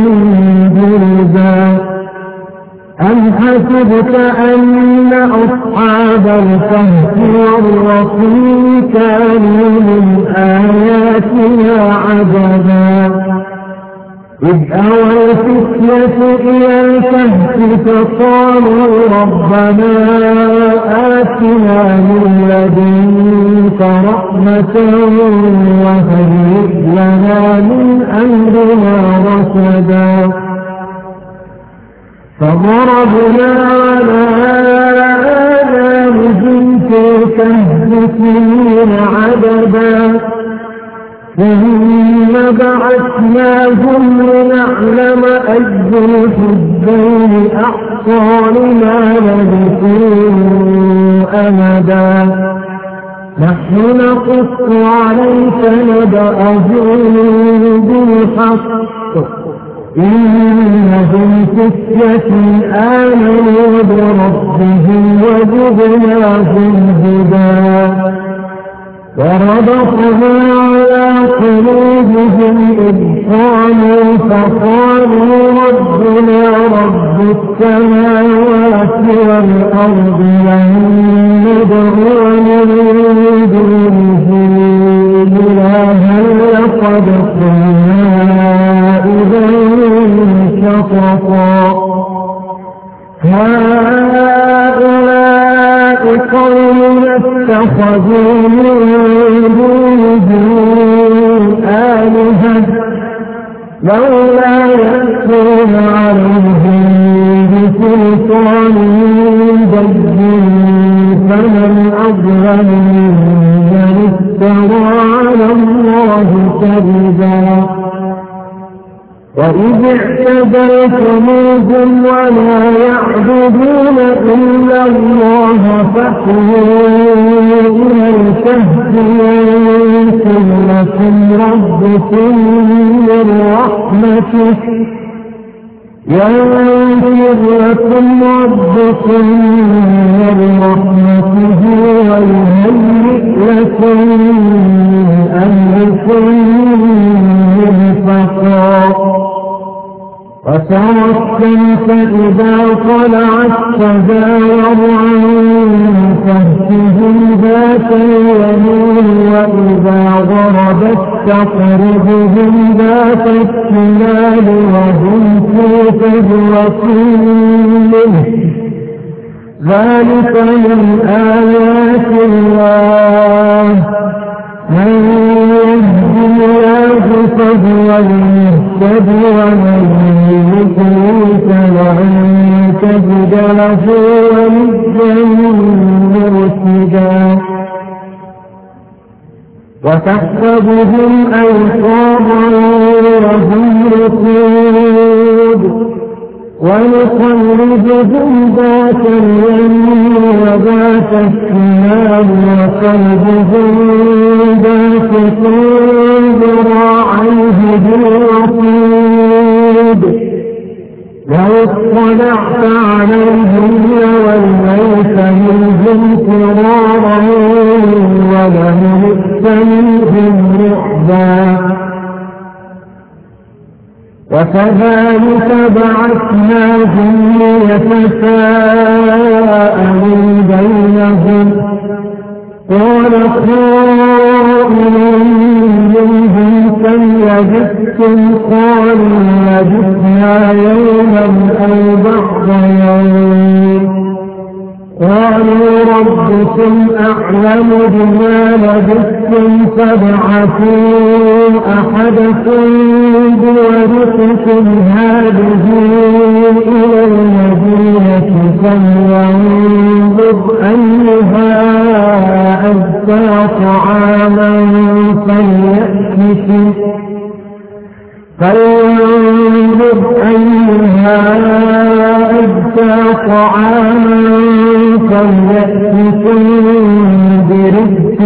جرزا أم حسبت أن أصحاب الكهف والرقيم كانوا من آياتنا عجبا إذ أوى الفتية إلى الكهف فقالوا ربنا آتنا من لدنك رحمة وهيئ لنا من أمرنا رشدا فضربنا على آذانهم في الكهف سنين عددا ثم بعثناهم لنعلم أي الحزبين أحصى لما لبثوا أمدا نحن نقص عليك نبأهم بالحق إنهم فتية آمنوا بربهم وزدناهم هدى وربطنا على قلوبهم إذ قاموا فقالوا ربنا رب السماوات والأرض لن ندعو من دونه إلها لقد كنا إذا شططا هؤلاء قوم اتخذوا من دونه آلهة لولا يأتون عليهم بسلطان بين فمن أظلم ممن افترى على الله كذبا وإذ اعتزلتموهم ولا يعبدون إلا الله فأتوا إلى الكهف ينشر لكم ربكم من رحمته ويهيئ لكم من أمركم مرفقا وترى الشمس إذا طلعت تزاور عن كهفهم ذات اليمين وإذا غربت تقرضهم ذات الشمال وهم في فجوة منه ذلك من آيات الله من يهد الله فهو المهتد ومن يضلل فلن تجد له وليا مرشدا وتحسبهم أيقاظا وهم رقود ونقلبهم ذات اليمين وذات الشمال وقلبهم باسط ذراعيه بالوصيد لو اطلعت عليهم لوليت منهم فرارا ولملئت منهم رعبا وكذلك بعثناهم ليتساءلوا بينهم قال قائل منهم كم لبثتم قالوا لبثنا يوما أو بعض يوم قالوا ربكم أعلم بما لبثتم فابعثوا أحدكم بورقكم هذه إلى المدينة فلينظر أيها أزكى طعاما فليأتكم برزق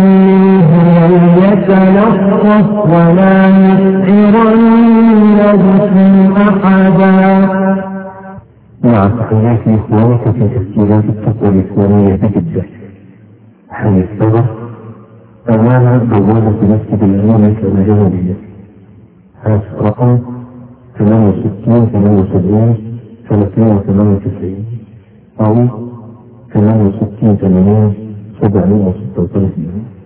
يتلطف ولا يشعرن بكم أحدا. مع تحيات إخوانك في تسجيلات التقوى الإسلامية جدة حي الصبر أمانة بوابة مسجد الأمينة كمجهولية. هاتف رقم 68 78 398 أو 68 80 736.